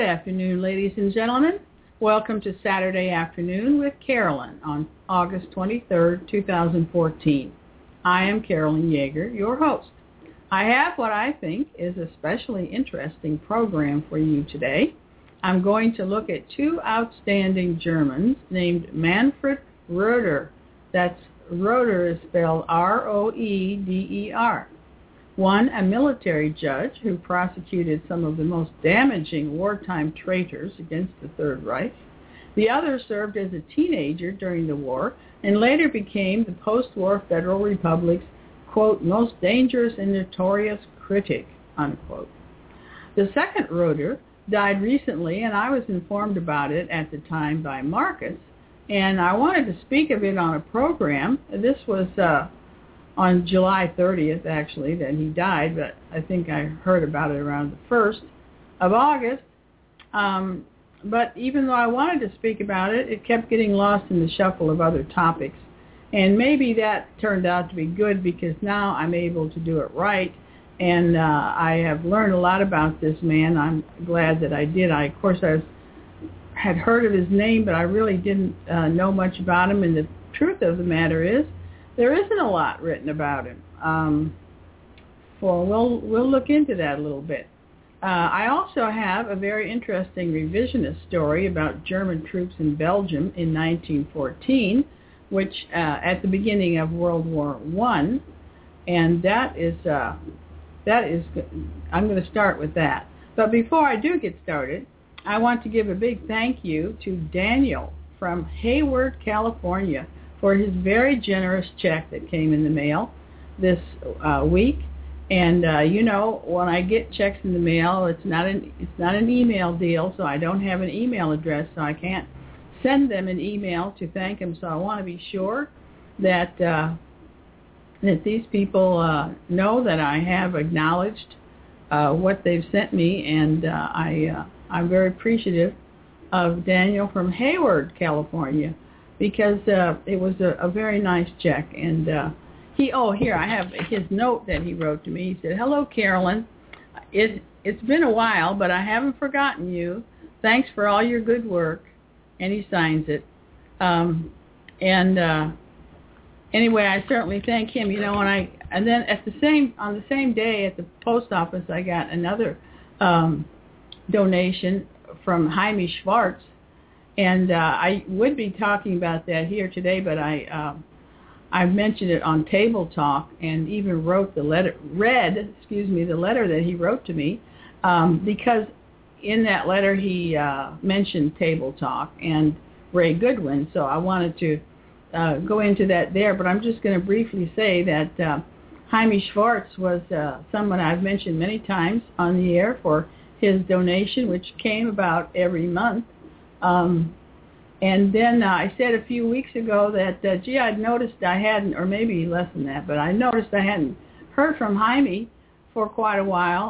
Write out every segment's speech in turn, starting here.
afternoon, ladies and gentlemen. Welcome to Saturday Afternoon with Carolyn on August 23rd, 2014. I am Carolyn Yeager, your host. I have what I think is a especially interesting program for you today. I'm going to look at two outstanding Germans named Manfred Roeder. That's Roeder is spelled R-O-E-D-E-R. One, a military judge who prosecuted some of the most damaging wartime traitors against the Third Reich. The other served as a teenager during the war and later became the post-war Federal Republic's, quote, most dangerous and notorious critic, unquote. The second Roeder died recently, and I was informed about it at the time by Marcus, and I wanted to speak of it on a program. This was on July 30th, actually, that he died, but I think I heard about it around the 1st of August. But even though I wanted to speak about it, it kept getting lost in the shuffle of other topics. And maybe that turned out to be good because now I'm able to do it right. And I have learned a lot about this man. I'm glad that I did. Of course, I had heard of his name, but I really didn't know much about him. And the truth of the matter is, there isn't a lot written about him. We'll look into that a little bit. I also have a very interesting revisionist story about German troops in Belgium in 1914, which at the beginning of World War I, and that is I'm going to start with that. But before I do get started, I want to give a big thank you to Daniel from Hayward, California, for his very generous check that came in the mail this week. And when I get checks in the mail, it's not an email deal, so I don't have an email address, so I can't send them an email to thank them. So I want to be sure that these people know that I have acknowledged what they've sent me, and I'm very appreciative of Daniel from Hayward, California, because it was a very nice check. And here I have his note that he wrote to me. He said, "Hello, Carolyn. It's been a while, but I haven't forgotten you. Thanks for all your good work." And he signs it. Anyway, I certainly thank him. And then on the same day at the post office, I got another donation from Jaime Schwartz. And I would be talking about that here today, but I mentioned it on Table Talk and even read the letter that he wrote to me, because in that letter he mentioned Table Talk and Ray Goodwin. So I wanted to go into that there, but I'm just going to briefly say that Jaime Schwartz was someone I've mentioned many times on the air for his donation, which came about every month. And then I said a few weeks ago that, I'd noticed I hadn't, or maybe less than that, but I noticed I hadn't heard from Jaime for quite a while.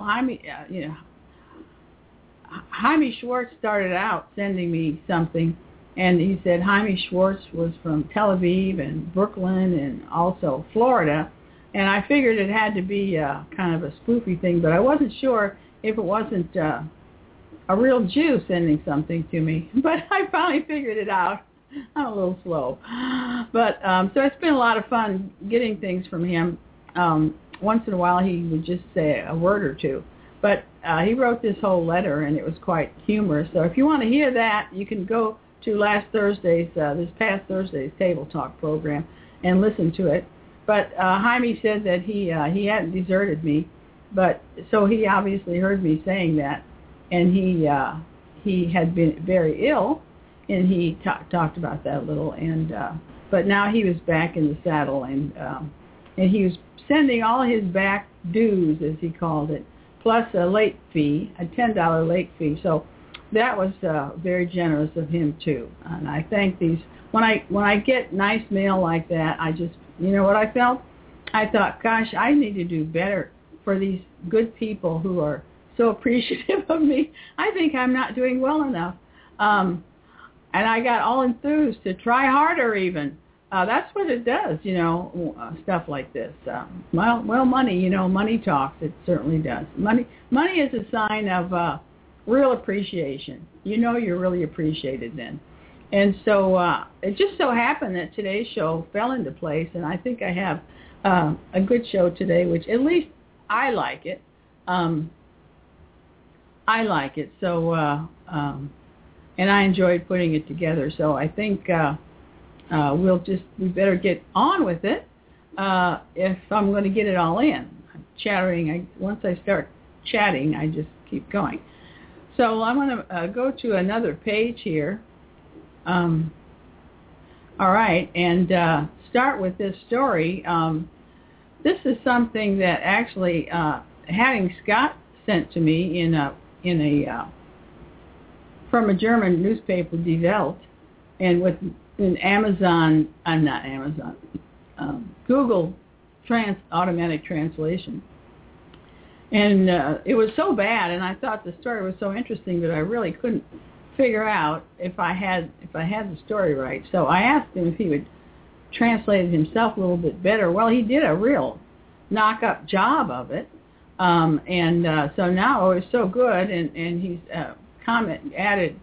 Jaime Schwartz started out sending me something, and he said Jaime Schwartz was from Tel Aviv and Brooklyn and also Florida, and I figured it had to be kind of a spoofy thing, but I wasn't sure if it wasn't a real Jew sending something to me, but I finally figured it out. I'm a little slow. But so it's been a lot of fun getting things from him. Once in a while he would just say a word or two. But he wrote this whole letter, and it was quite humorous. So if you want to hear that, you can go to this past Thursday's Table Talk program and listen to it. But Jaime said that he hadn't deserted me, but so he obviously heard me saying that. And he had been very ill, and he talked about that a little. And but now he was back in the saddle, and he was sending all his back dues, as he called it, plus a late fee, a $10 late fee. So that was very generous of him too. And I thank these. When I get nice mail like that, I just, what I felt? I thought, gosh, I need to do better for these good people who are so appreciative of me. I think I'm not doing well enough. And I got all enthused to try harder even. That's what it does, stuff like this. Money, money talks. It certainly does. Money is a sign of real appreciation. You know you're really appreciated then. And so it just so happened that today's show fell into place, and I think I have a good show today, which at least I like it. I like it. So, and I enjoyed putting it together. So I think we better get on with it if I'm going to get it all in. I'm chattering. Once I start chatting, I just keep going. So I'm going to go to another page here. All right, and start with this story. This is something that actually Hatting Scott sent to me from a German newspaper, Die Welt, and with an Google automatic translation. And it was so bad, and I thought the story was so interesting that I really couldn't figure out if I had the story right. So I asked him if he would translate it himself a little bit better. Well, he did a real knock-up job of it, and so now it was so good, and he's added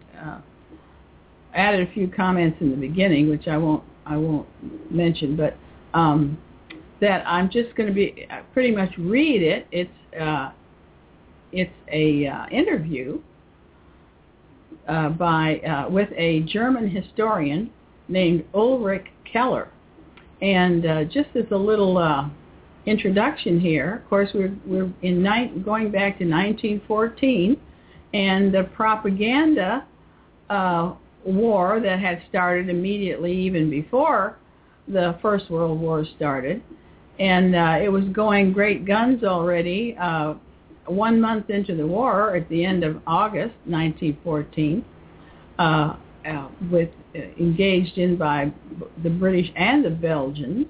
a few comments in the beginning, which I won't mention, but that I'm just going to be pretty much read it. It's a interview with a German historian named Ulrich Keller, and just as a little introduction here, of course we're going back to 1914, and the propaganda war that had started immediately even before the First World War started, and it was going great guns already. 1 month into the war, at the end of August 1914, engaged in by the British and the Belgians,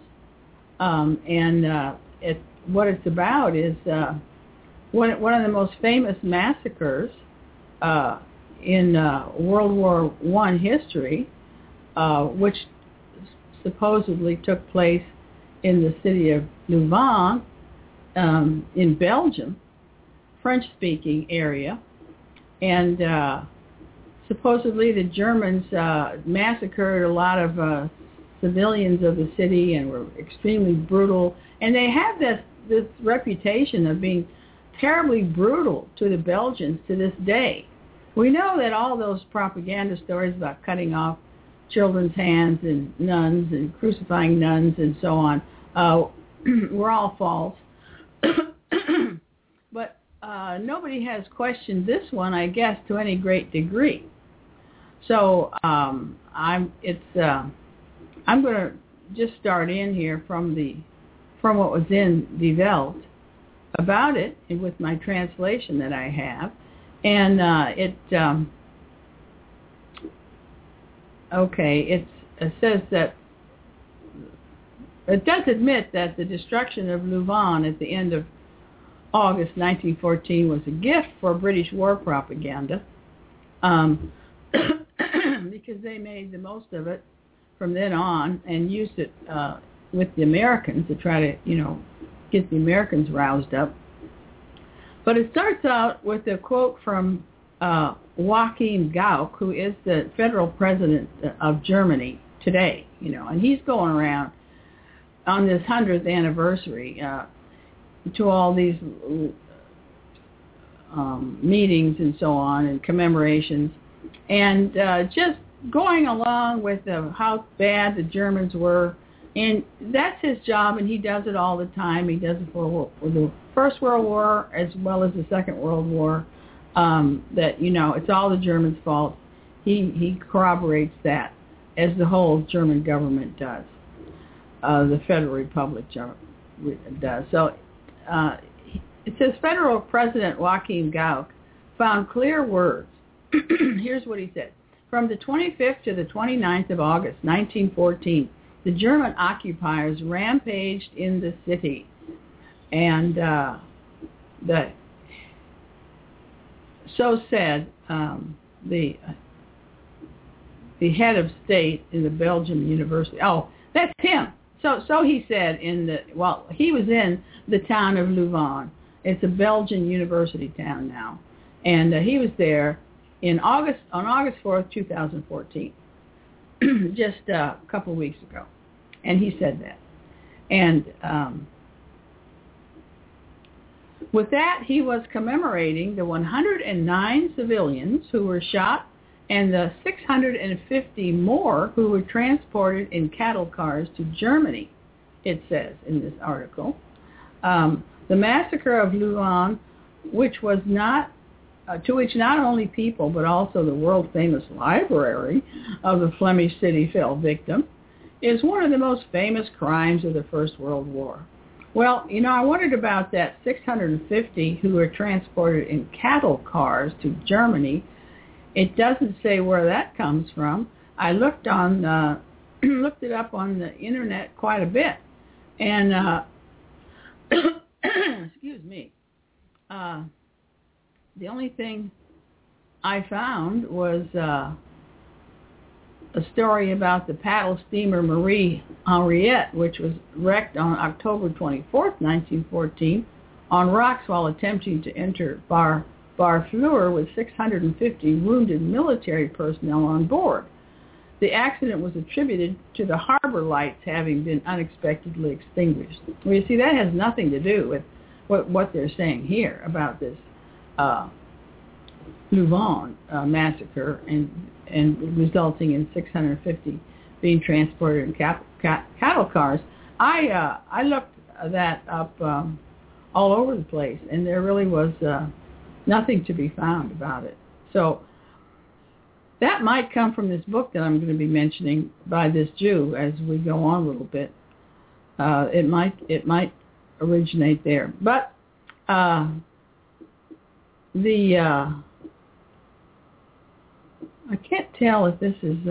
what it's about is one of the most famous massacres in World War I history, which supposedly took place in the city of Louvain in Belgium, French-speaking area, and supposedly the Germans massacred a lot of civilians of the city and were extremely brutal, and they have this reputation of being terribly brutal to the Belgians to this day. We know that all those propaganda stories about cutting off children's hands and nuns and crucifying nuns and so on were all false. But nobody has questioned this one, I guess, to any great degree. So I'm going to just start in here from what was in Die Welt about it, and with my translation that I have, and it says that it does admit that the destruction of Louvain at the end of August 1914 was a gift for British war propaganda, because they made the most of it from then on and used it with the Americans to try to, get the Americans roused up. But it starts out with a quote from Joachim Gauck, who is the federal president of Germany today, and he's going around on this 100th anniversary to all these meetings and so on and commemorations, and just going along with how bad the Germans were. And that's his job, and he does it all the time. He does it for the First World War as well as the Second World War, that, it's all the Germans' fault. He corroborates that, as the whole German government does, the Federal Republic does. So it says Federal President Joachim Gauck found clear words. Here's what he said. From the 25th to the 29th of August, 1914, the German occupiers rampaged in the city, and so said the head of state in the Belgian University. Oh, that's him. So he said he was in the town of Louvain. It's a Belgian university town now, And he was there on August 4th, 2014, just a couple of weeks ago. And he said that. And with that, he was commemorating the 109 civilians who were shot and the 650 more who were transported in cattle cars to Germany, it says in this article. The massacre of Louvain, which was not to which not only people but also the world-famous library of the Flemish city fell victim, is one of the most famous crimes of the First World War. Well, I wondered about that 650 who were transported in cattle cars to Germany. It doesn't say where that comes from. I looked looked it up on the internet quite a bit, and excuse me. The only thing I found was a story about the paddle steamer Marie Henriette, which was wrecked on October 24th, 1914, on rocks while attempting to enter Barfleur with 650 wounded military personnel on board. The accident was attributed to the harbor lights having been unexpectedly extinguished. Well, you see, that has nothing to do with what they're saying here about this Louvain massacre and resulting in 650 being transported in cattle cars. I looked that up all over the place, and there really was nothing to be found about it. So that might come from this book that I'm going to be mentioning by this Jew as we go on a little bit. It might originate there, but I can't tell if this is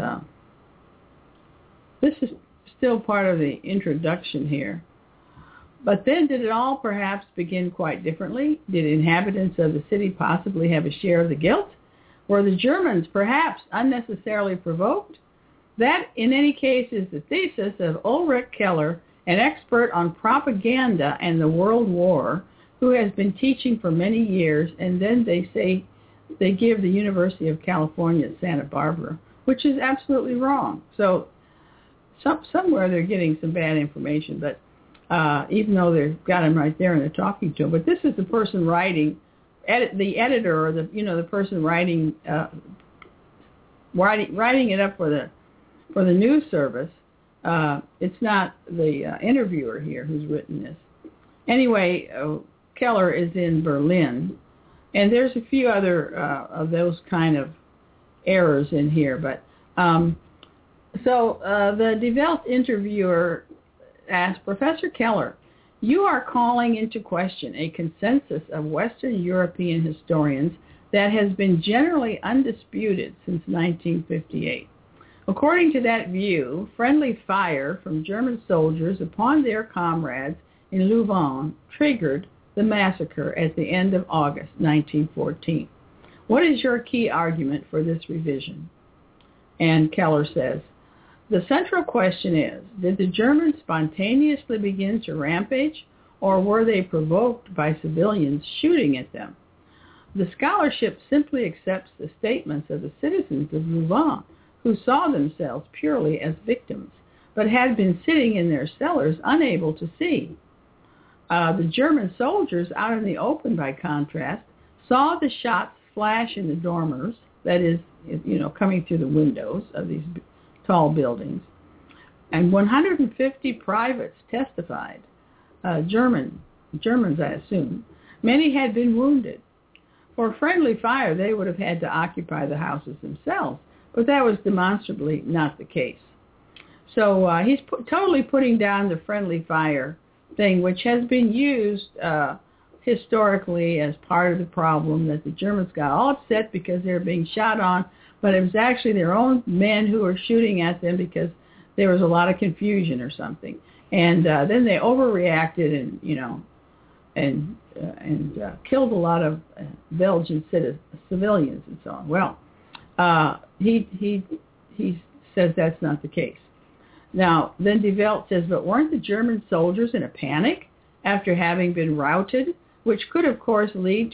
still part of the introduction here. But then did it all perhaps begin quite differently? Did inhabitants of the city possibly have a share of the guilt? Were the Germans perhaps unnecessarily provoked? That, in any case, is the thesis of Ulrich Keller, an expert on propaganda and the World War, who has been teaching for many years, and then they give the University of California at Santa Barbara, which is absolutely wrong. So somewhere they're getting some bad information, but even though they've got him right there and they're talking to him. But this is the person writing, the editor or the person writing it up for the news service. It's not the interviewer here who's written this. Anyway, Keller is in Berlin, and there's a few other of those kind of errors in here. But the Die Welt interviewer asked, Professor Keller, you are calling into question a consensus of Western European historians that has been generally undisputed since 1958. According to that view, friendly fire from German soldiers upon their comrades in Louvain triggered the massacre at the end of August 1914. What is your key argument for this revision? And Keller says, the central question is, did the Germans spontaneously begin to rampage, or were they provoked by civilians shooting at them? The scholarship simply accepts the statements of the citizens of Louvain, who saw themselves purely as victims, but had been sitting in their cellars unable to see. The German soldiers out in the open, by contrast, saw the shots flash in the dormers, that is, coming through the windows of these tall buildings. And 150 privates testified, Germans, I assume. Many had been wounded. For friendly fire, they would have had to occupy the houses themselves, but that was demonstrably not the case. So he's totally putting down the friendly fire thing, which has been used historically as part of the problem, that the Germans got all upset because they were being shot on, but it was actually their own men who were shooting at them because there was a lot of confusion or something. And then they overreacted and killed a lot of Belgian civilians and so on. Well, he says that's not the case. Now, then Die Welt says, but weren't the German soldiers in a panic after having been routed, which could, of course, lead to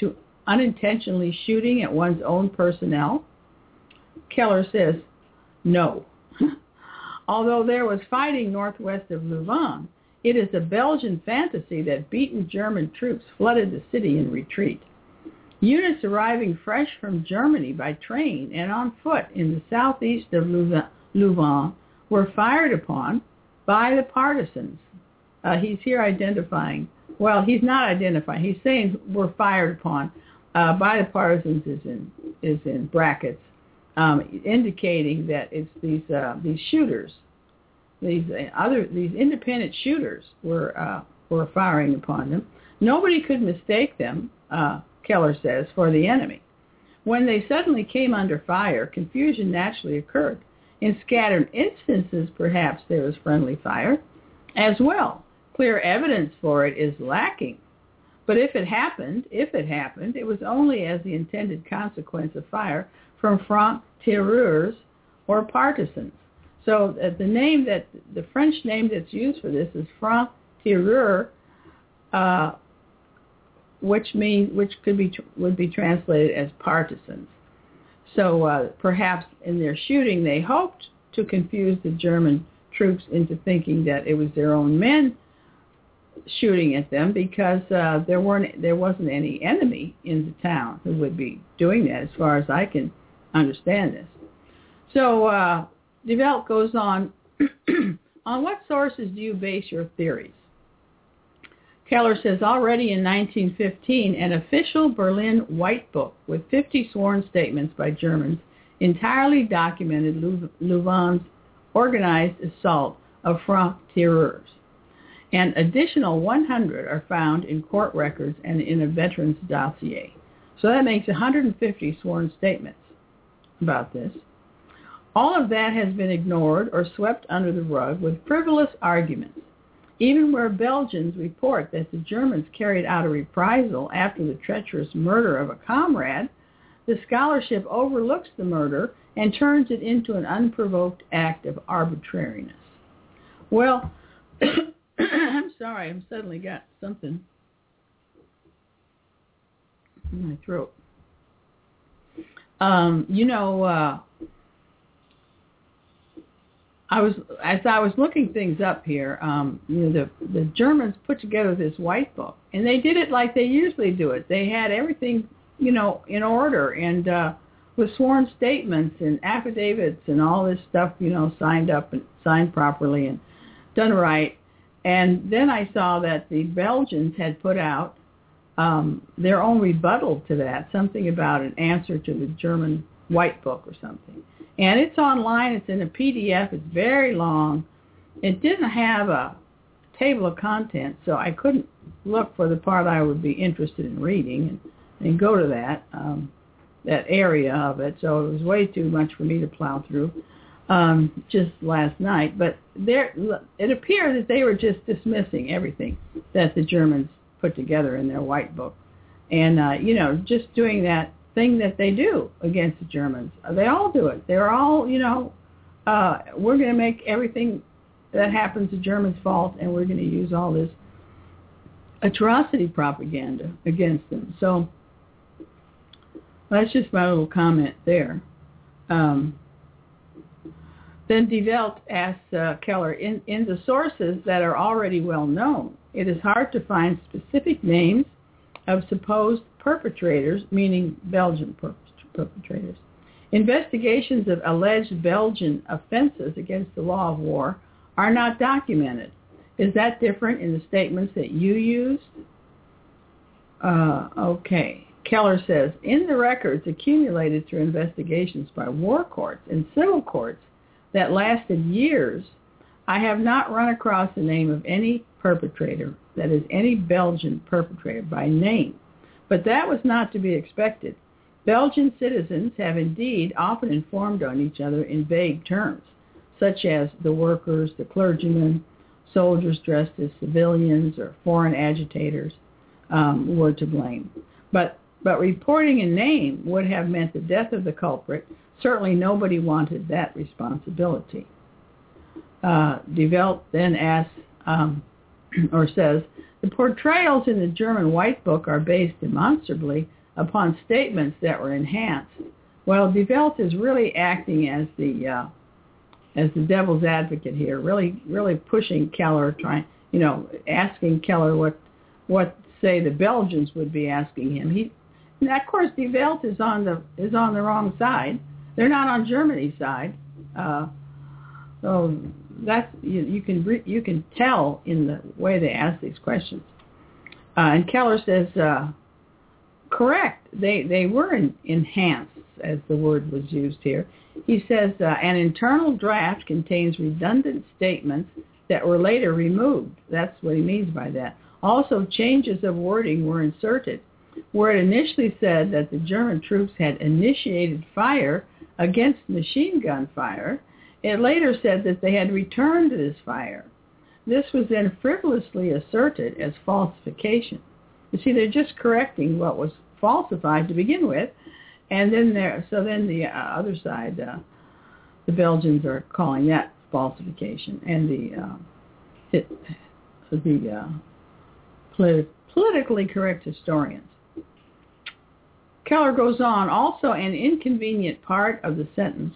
unintentionally shooting at one's own personnel? Keller says, no. Although there was fighting northwest of Louvain, it is a Belgian fantasy that beaten German troops flooded the city in retreat. Units arriving fresh from Germany by train and on foot in the southeast of Louvain were fired upon by the partisans. He's here identifying. Well, he's not identifying. He's saying were fired upon by the partisans is in brackets, indicating that it's these shooters, these independent shooters were firing upon them. Nobody could mistake them, Keller says, for the enemy. When they suddenly came under fire, confusion naturally occurred. In scattered instances, perhaps there was friendly fire as well. Clear evidence for it is lacking. But if it happened, it was only as the intended consequence of fire from franc-tireurs or partisans. So the French name that's used for this is franc-tireur, which would be translated as partisans. So perhaps in their shooting, they hoped to confuse the German troops into thinking that it was their own men shooting at them, because there wasn't any enemy in the town who would be doing that, as far as I can understand this. So De Wet goes on, on what sources do you base your theories? Keller says, already in 1915, an official Berlin White Book with 50 sworn statements by Germans entirely documented Louvain's organized assault of franc-tireurs. An additional 100 are found in court records and in a veteran's dossier. So that makes 150 sworn statements about this. All of that has been ignored or swept under the rug with frivolous arguments. Even where Belgians report that the Germans carried out a reprisal after the treacherous murder of a comrade, the scholarship overlooks the murder and turns it into an unprovoked act of arbitrariness. Well, I'm sorry, I've suddenly got something in my throat. As I was looking things up here, the Germans put together this white book, and they did it like they usually do it. They had everything, in order, and with sworn statements and affidavits and all this stuff, signed up and signed properly and done right. And then I saw that the Belgians had put out their own rebuttal to that, something about an answer to the German white book or something. And it's online. It's in a PDF. It's very long. It didn't have a table of contents, so I couldn't look for the part I would be interested in reading and go to that area of it. So it was way too much for me to plow through just last night. But it appeared that they were just dismissing everything that the Germans put together in their white book. And, just doing that thing that they do against the Germans. They all do it. They're all, we're going to make everything that happens to Germans' fault, and we're going to use all this atrocity propaganda against them. So that's just my little comment there. Then De Wet asks Keller, in the sources that are already well known, it is hard to find specific names of supposed perpetrators, meaning Belgian perpetrators. Investigations of alleged Belgian offenses against the law of war are not documented. Is that different in the statements that you used? Okay. Keller says, in the records accumulated through investigations by war courts and civil courts that lasted years, I have not run across the name of any perpetrator, that is, any Belgian perpetrator by name. But that was not to be expected. Belgian citizens have indeed often informed on each other in vague terms, such as the workers, the clergymen, soldiers dressed as civilians, or foreign agitators were to blame. But reporting a name would have meant the death of the culprit. Certainly nobody wanted that responsibility. De Wet then asks, or says, the portrayals in the German White Book are based demonstrably upon statements that were enhanced. Well, Die Welt is really acting as the devil's advocate here, really pushing Keller, asking Keller what say the Belgians would be asking him. Now, of course, Die Welt is on the wrong side. They're not on Germany's side. So that's you can tell in the way they ask these questions. And Keller says, correct. They were enhanced, as the word was used here. He says an internal draft contains redundant statements that were later removed. That's what he means by that. Also, changes of wording were inserted. Where it initially said that the German troops had initiated fire against machine gun fire, it later said that they had returned this fire. This was then frivolously asserted as falsification. You see, they're just correcting what was falsified to begin with, and then the other side, the Belgians are calling that falsification, and the politically correct historians. Keller goes on, also an inconvenient part of the sentence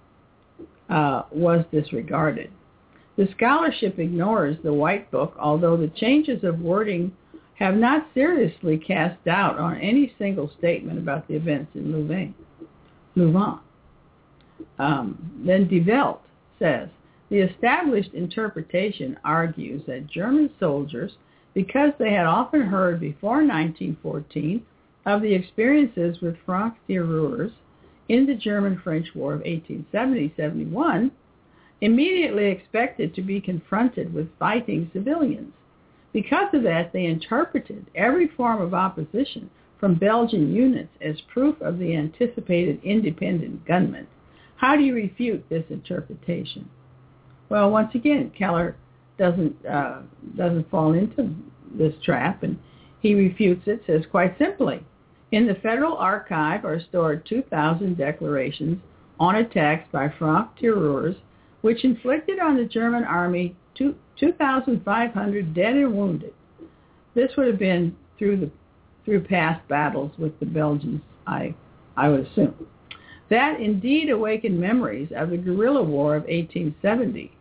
was disregarded. The scholarship ignores the White Book, although the changes of wording have not seriously cast doubt on any single statement about the events in Louvain. Then Die Welt says, the established interpretation argues that German soldiers, because they had often heard before 1914 of the experiences with Franc-tireurs in the German-French War of 1870-71, immediately expected to be confronted with fighting civilians. Because of that, they interpreted every form of opposition from Belgian units as proof of the anticipated independent gunmen. How do you refute this interpretation? Well, once again, Keller doesn't fall into this trap, and he refutes it, says quite simply, in the Federal Archive are stored 2,000 declarations on attacks by Franc-tireurs, which inflicted on the German army 2,500 dead and wounded. This would have been through past battles with the Belgians, I would assume. That indeed awakened memories of the guerrilla war of 1870.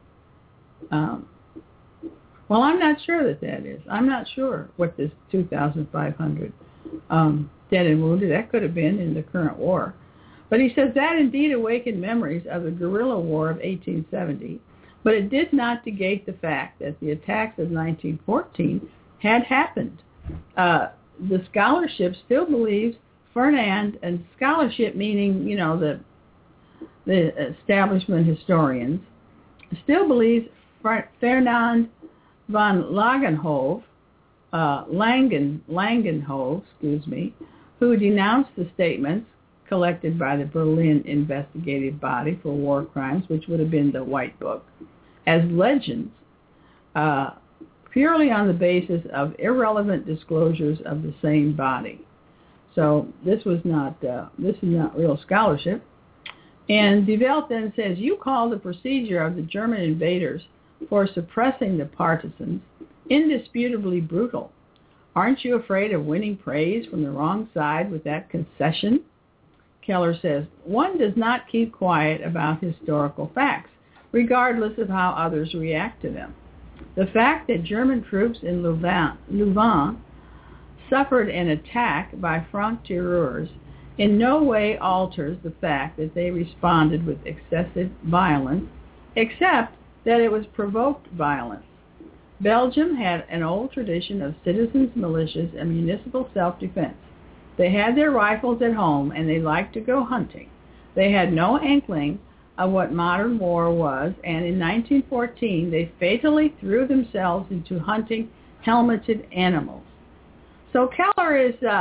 Well, I'm not sure that is. I'm not sure what this 2,500 dead and wounded, that could have been in the current war. But he says that indeed awakened memories of the guerrilla war of 1870, but it did not negate the fact that the attacks of 1914 had happened. The scholarship still believes Fernand, and scholarship meaning, the establishment historians, still believes Fernand von Langenhove, who denounced the statements collected by the Berlin Investigative Body for War Crimes, which would have been the White Book, as legends, purely on the basis of irrelevant disclosures of the same body. So this is not real scholarship. And Die Welt then says, you call the procedure of the German invaders for suppressing the partisans indisputably brutal. Aren't you afraid of winning praise from the wrong side with that concession? Keller says, one does not keep quiet about historical facts, regardless of how others react to them. The fact that German troops in Louvain suffered an attack by Franc-tireurs in no way alters the fact that they responded with excessive violence, except that it was provoked violence. Belgium had an old tradition of citizens' militias and municipal self-defense. They had their rifles at home, and they liked to go hunting. They had no inkling of what modern war was, and in 1914 they fatally threw themselves into hunting helmeted animals. So Keller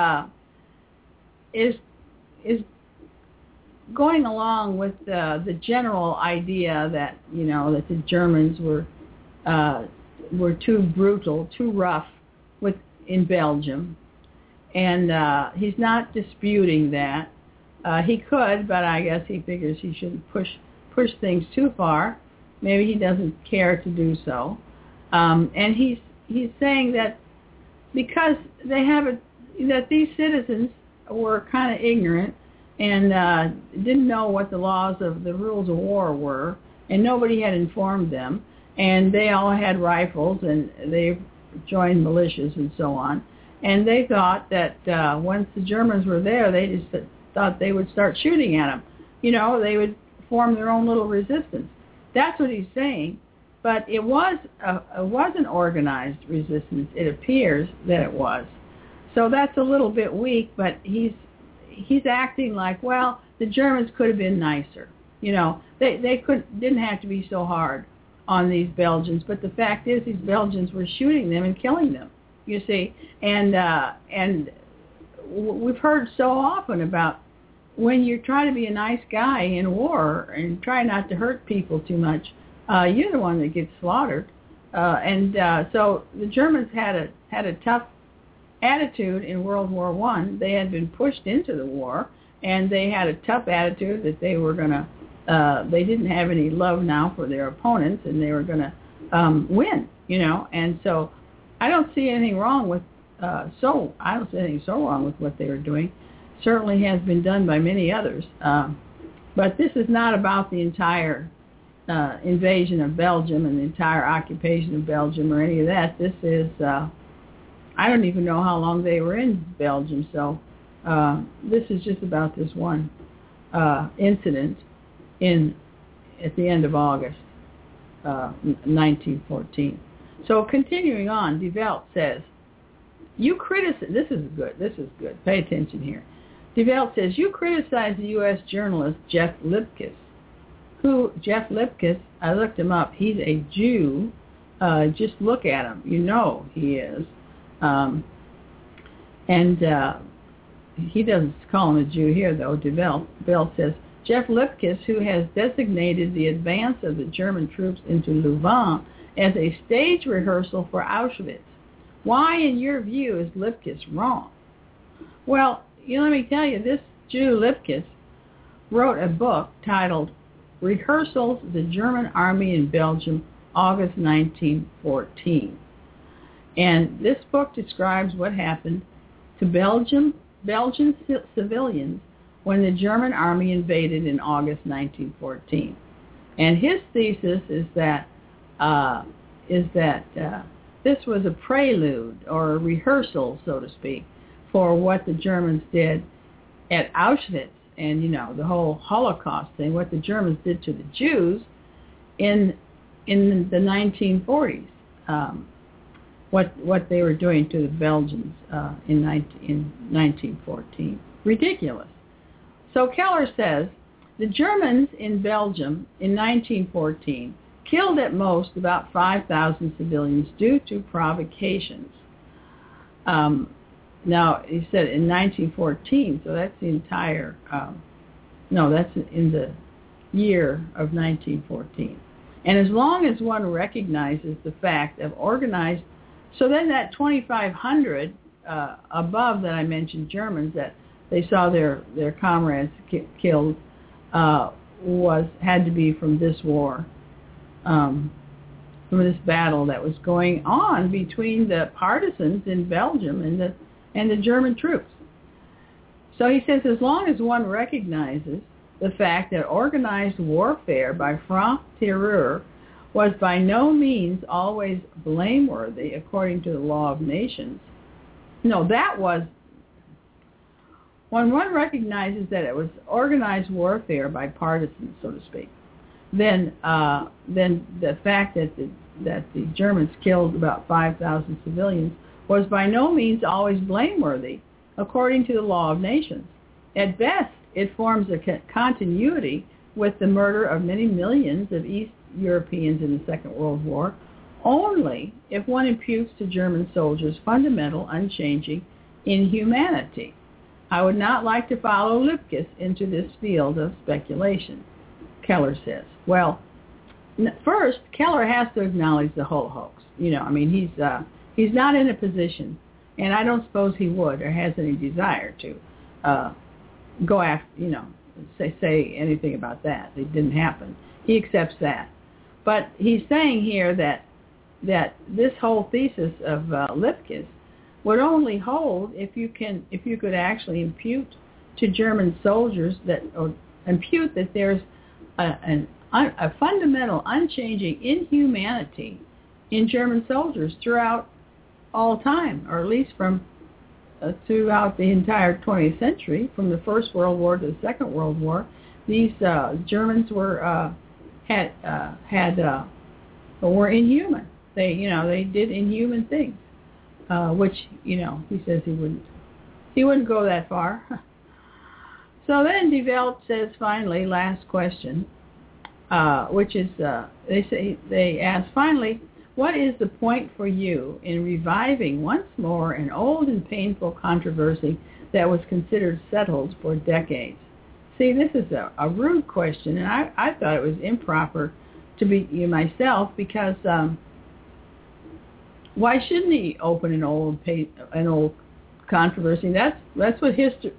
is going along with the general idea that that the Germans were too brutal, too rough in Belgium, and he's not disputing that. He could, but I guess he figures he shouldn't push things too far. Maybe he doesn't care to do so, and he's saying that because they have that these citizens were kind of ignorant and didn't know what the rules of war were, and nobody had informed them, and they all had rifles, and they joined militias and so on, and they thought that once the Germans were there, they just thought they would start shooting at them. They would form their own little resistance. That's what he's saying. But it was an organized resistance. It appears that it was. So that's a little bit weak, but he's acting like, well, the Germans could have been nicer. They didn't have to be so hard on these Belgians. But the fact is, these Belgians were shooting them and killing them. You see, and we've heard so often about when you try to be a nice guy in war and try not to hurt people too much, you're the one that gets slaughtered. So the Germans had a tough attitude in World War I. They had been pushed into the war, and they had a tough attitude that they were going to, they didn't have any love now for their opponents, and they were going to win, And so I don't see anything wrong with, I don't see anything so wrong with what they were doing. Certainly has been done by many others. But this is not about the entire invasion of Belgium and the entire occupation of Belgium or any of that. This is, I don't even know how long they were in Belgium, so this is just about this one incident at the end of August 1914. So continuing on, Die Welt says, this is good, pay attention here. Die Welt says, you criticize the U.S. journalist Jeff Lipkiss, Jeff Lipkiss, I looked him up, he's a Jew, just look at him, he is, and he doesn't call him a Jew here though. Die Welt says, Jeff Lipkiss, who has designated the advance of the German troops into Louvain as a stage rehearsal for Auschwitz. Why, in your view, is Lipkiss wrong? Well, let me tell you, this Jew Lipkiss wrote a book titled Rehearsals of the German Army in Belgium, August 1914. And this book describes what happened to Belgian civilians when the German army invaded in August 1914. And his thesis is that this was a prelude or a rehearsal, so to speak, for what the Germans did at Auschwitz and, the whole Holocaust thing, what the Germans did to the Jews in the 1940s, what they were doing to the Belgians in 1914. Ridiculous. So Keller says, the Germans in Belgium in 1914 killed at most about 5,000 civilians due to provocations. Now, he said in 1914, so that's the entire, that's in the year of 1914. And as long as one recognizes the fact of organized, so then that 2,500 above that I mentioned, Germans, that they saw their comrades killed, had to be from this war, from this battle that was going on between the partisans in Belgium and the German troops. So he says, as long as one recognizes the fact that organized warfare by franc tireur was by no means always blameworthy according to the law of nations. No, that was, when one recognizes that it was organized warfare by partisans, so to speak, then the fact that the Germans killed about 5,000 civilians was by no means always blameworthy, according to the law of nations. At best, it forms a continuity with the murder of many millions of East Europeans in the Second World War, only if one imputes to German soldiers fundamental, unchanging inhumanity. I would not like to follow Lipkiss into this field of speculation, Keller says. Well, first, Keller has to acknowledge the whole hoax. He's not in a position, and I don't suppose he would or has any desire to go after, say anything about that. It didn't happen. He accepts that. But he's saying here that this whole thesis of Lipkiss would only hold if you could actually impute to German soldiers that there's a fundamental, unchanging inhumanity in German soldiers throughout all time, or at least from throughout the entire 20th century, from the First World War to the Second World War. These Germans were inhuman. They did inhuman things, which he says he wouldn't go that far. So then Die Welt says finally, last question, which is they ask finally, what is the point for you in reviving once more an old and painful controversy that was considered settled for decades? See, this is a rude question, and I thought it was improper to be myself, because why shouldn't he open an old controversy? That's what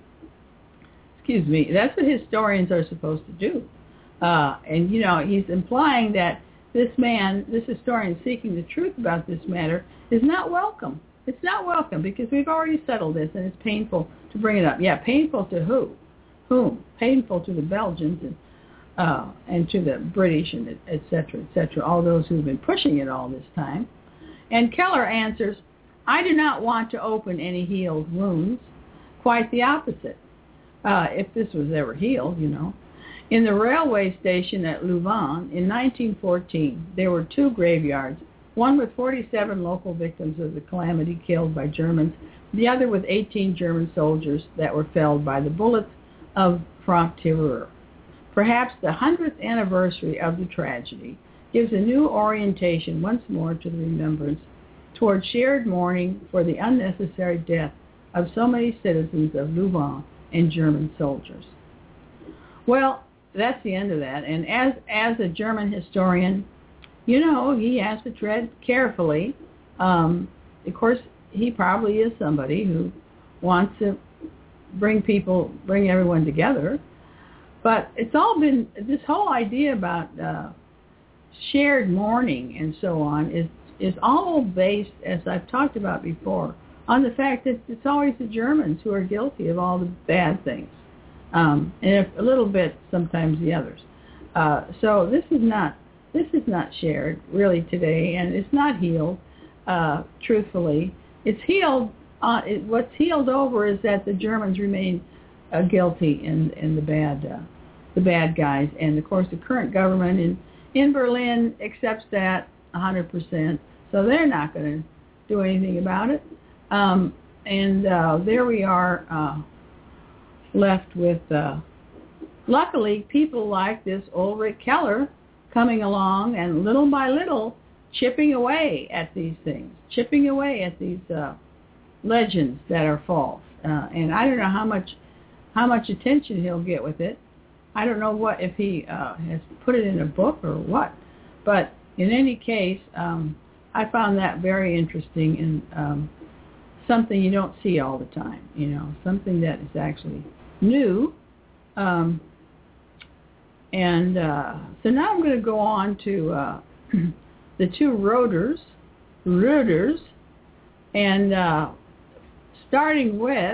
that's what historians are supposed to do. And he's implying that this historian seeking the truth about this matter is not welcome. It's not welcome because we've already settled this, and it's painful to bring it up. Yeah, painful to who? Whom? Painful to the Belgians and to the British, and et cetera, all those who've been pushing it all this time. And Keller answers, I do not want to open any healed wounds. Quite the opposite. If this was ever healed, In the railway station at Louvain in 1914, there were 2 graveyards, one with 47 local victims of the calamity killed by Germans, the other with 18 German soldiers that were felled by the bullets of Franc-Tireur. Perhaps the 100th anniversary of the tragedy gives a new orientation once more to the remembrance toward shared mourning for the unnecessary death of so many citizens of Louvain and German soldiers. Well, that's the end of that. And as a German historian, he has to tread carefully. Of course, he probably is somebody who wants to bring everyone together. But it's all been, this whole idea about shared mourning and so on is all based, as I've talked about before, on the fact that it's always the Germans who are guilty of all the bad things, and a little bit sometimes the others. So this is not shared really today, and it's not healed. Truthfully, it's healed. What's healed over is that the Germans remain guilty and the bad guys, and of course the current government in Berlin accepts that 100%. So they're not going to do anything about it. And there we are left with, luckily, people like this Ulrich Keller coming along and little by little chipping away at these things, chipping away at these legends that are false. And I don't know how much attention he'll get with it. I don't know if he has put it in a book or what. But in any case, I found that very interesting and something you don't see all the time, something that is actually new. So now I'm going to go on to the 2 Röders, and starting with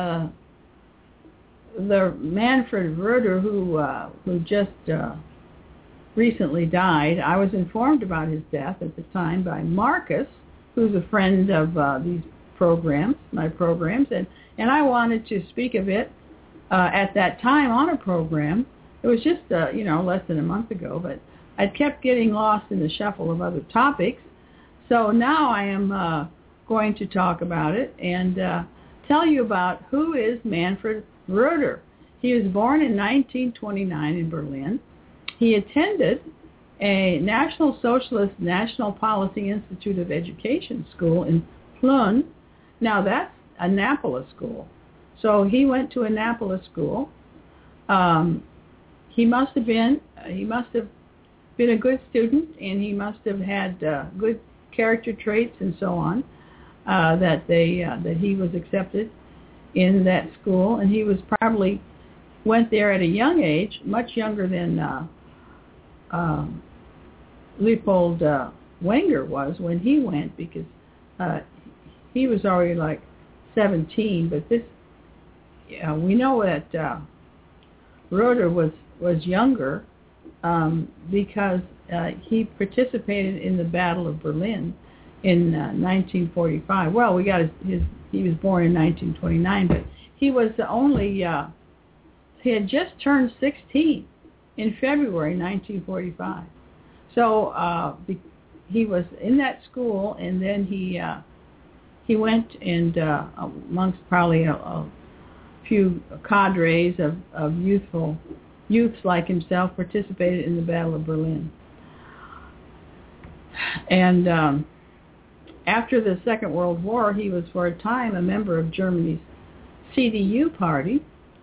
the Manfred Röder, who just recently died. I was informed about his death at the time by Marcus, who's a friend of my programs, and I wanted to speak of it at that time on a program. It was just less than a month ago, but I kept getting lost in the shuffle of other topics. So now I am going to talk about it and tell you about who is Manfred Röder. He was born in 1929 in Berlin. He attended a National Socialist National Policy Institute of Education school in Plön. Now that's Annapolis school. So he went to Annapolis school. He must have been a good student, and he must have had good character traits and so on, that he was accepted in that school. And he was probably went there at a young age, much younger than Leopold Wenger was when he went, because he was already like 17. But this, we know that Roeder was younger because he participated in the Battle of Berlin in 1945. Well, he was born in 1929, but he was the only. He had just turned 16 in February 1945. So he was in that school, and then he went and amongst probably a few cadres of youths like himself, participated in the Battle of Berlin. And after the Second World War, he was for a time a member of Germany's CDU party.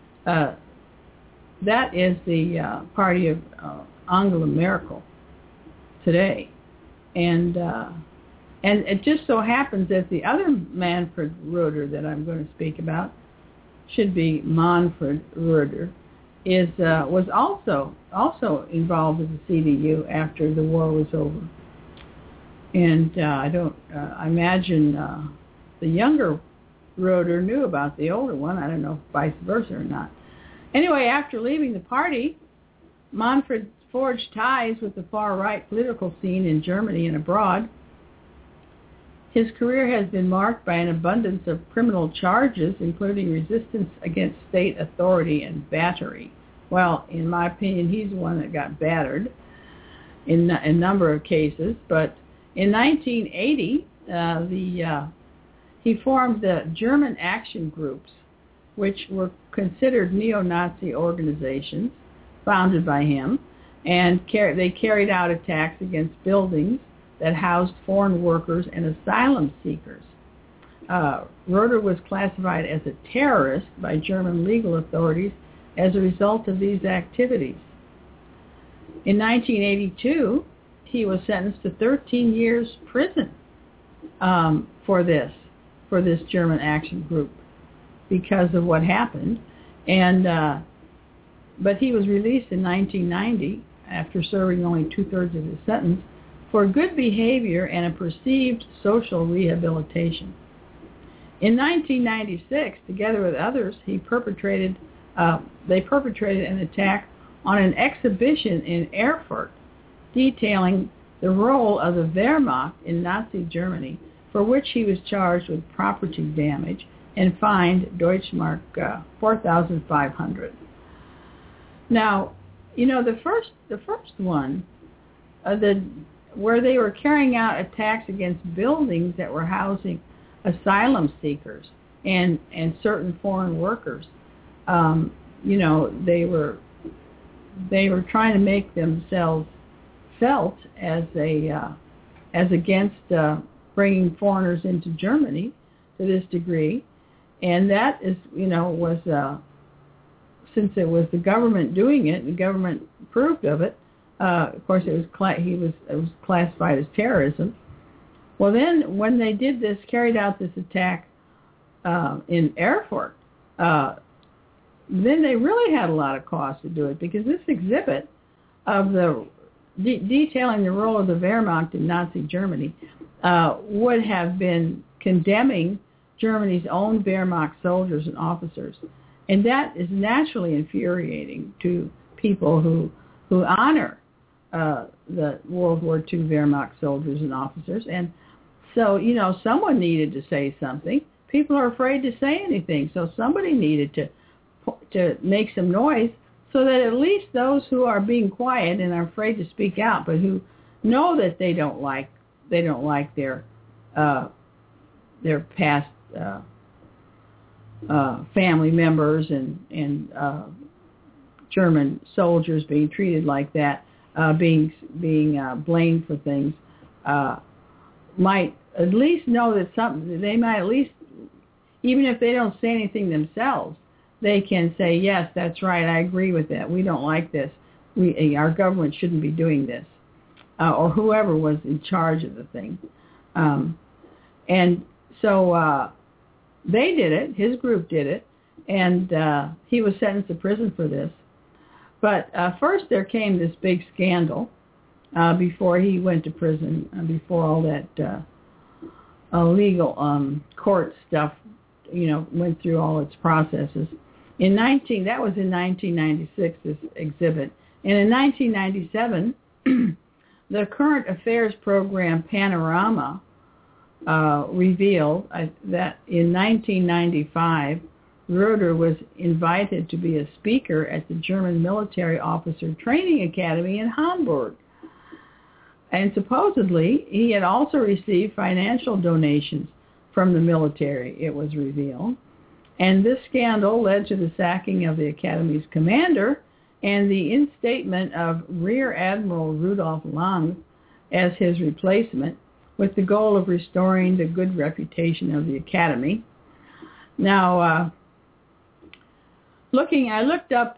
That is the party of Angela Merkel today. And it just so happens that the other Manfred Roeder that I'm going to speak about, should be Manfred Roeder, was also involved with the CDU after the war was over. And I imagine the younger Roeder knew about the older one. I don't know if vice versa or not. Anyway, after leaving the party, Manfred forged ties with the far-right political scene in Germany and abroad. His career has been marked by an abundance of criminal charges, including resistance against state authority and battery. Well, in my opinion, he's the one that got battered in a number of cases. But in 1980, he formed the German Action Groups, which were considered neo-Nazi organizations founded by him, and they carried out attacks against buildings that housed foreign workers and asylum seekers. Roeder was classified as a terrorist by German legal authorities as a result of these activities. In 1982, he was sentenced to 13 years prison for this German Action Group because of what happened. But he was released in 1990 after serving only 2/3 of his sentence for good behavior and a perceived social rehabilitation. In 1996, together with others, they perpetrated an attack on an exhibition in Erfurt detailing the role of the Wehrmacht in Nazi Germany, for which he was charged with property damage and fined Deutschmark 4,500. Now, the first one, where they were carrying out attacks against buildings that were housing asylum seekers and certain foreign workers. They were trying to make themselves felt as against bringing foreigners into Germany to this degree, and that is was since it was the government doing it, the government approved of it. Of course, it was classified as terrorism. Well, then when they carried out this attack in Erfurt, then they really had a lot of cost to do it, because this exhibit of the detailing the role of the Wehrmacht in Nazi Germany would have been condemning Germany's own Wehrmacht soldiers and officers. And that is naturally infuriating to people who honor the World War II Wehrmacht soldiers and officers. And so, someone needed to say something. People are afraid to say anything, so somebody needed to make some noise, so that at least those who are being quiet and are afraid to speak out, but who know that they don't like their past family members and German soldiers being treated like that, being blamed for things, might at least know that they might at least, even if they don't say anything themselves, they can say, yes, that's right, I agree with that. We don't like this. Our government shouldn't be doing this. Or whoever was in charge of the thing. And so they did it. His group did it. And he was sentenced to prison for this. But first there came this big scandal before he went to prison, before all that legal court stuff, went through all its processes. That was in 1996, this exhibit. And in 1997, the Current Affairs program Panorama revealed that in 1995, Roeder was invited to be a speaker at the German Military Officer Training Academy in Hamburg. And supposedly, he had also received financial donations from the military, it was revealed. And this scandal led to the sacking of the Academy's commander and the instatement of Rear Admiral Rudolf Lang as his replacement, with the goal of restoring the good reputation of the Academy. Now, I looked up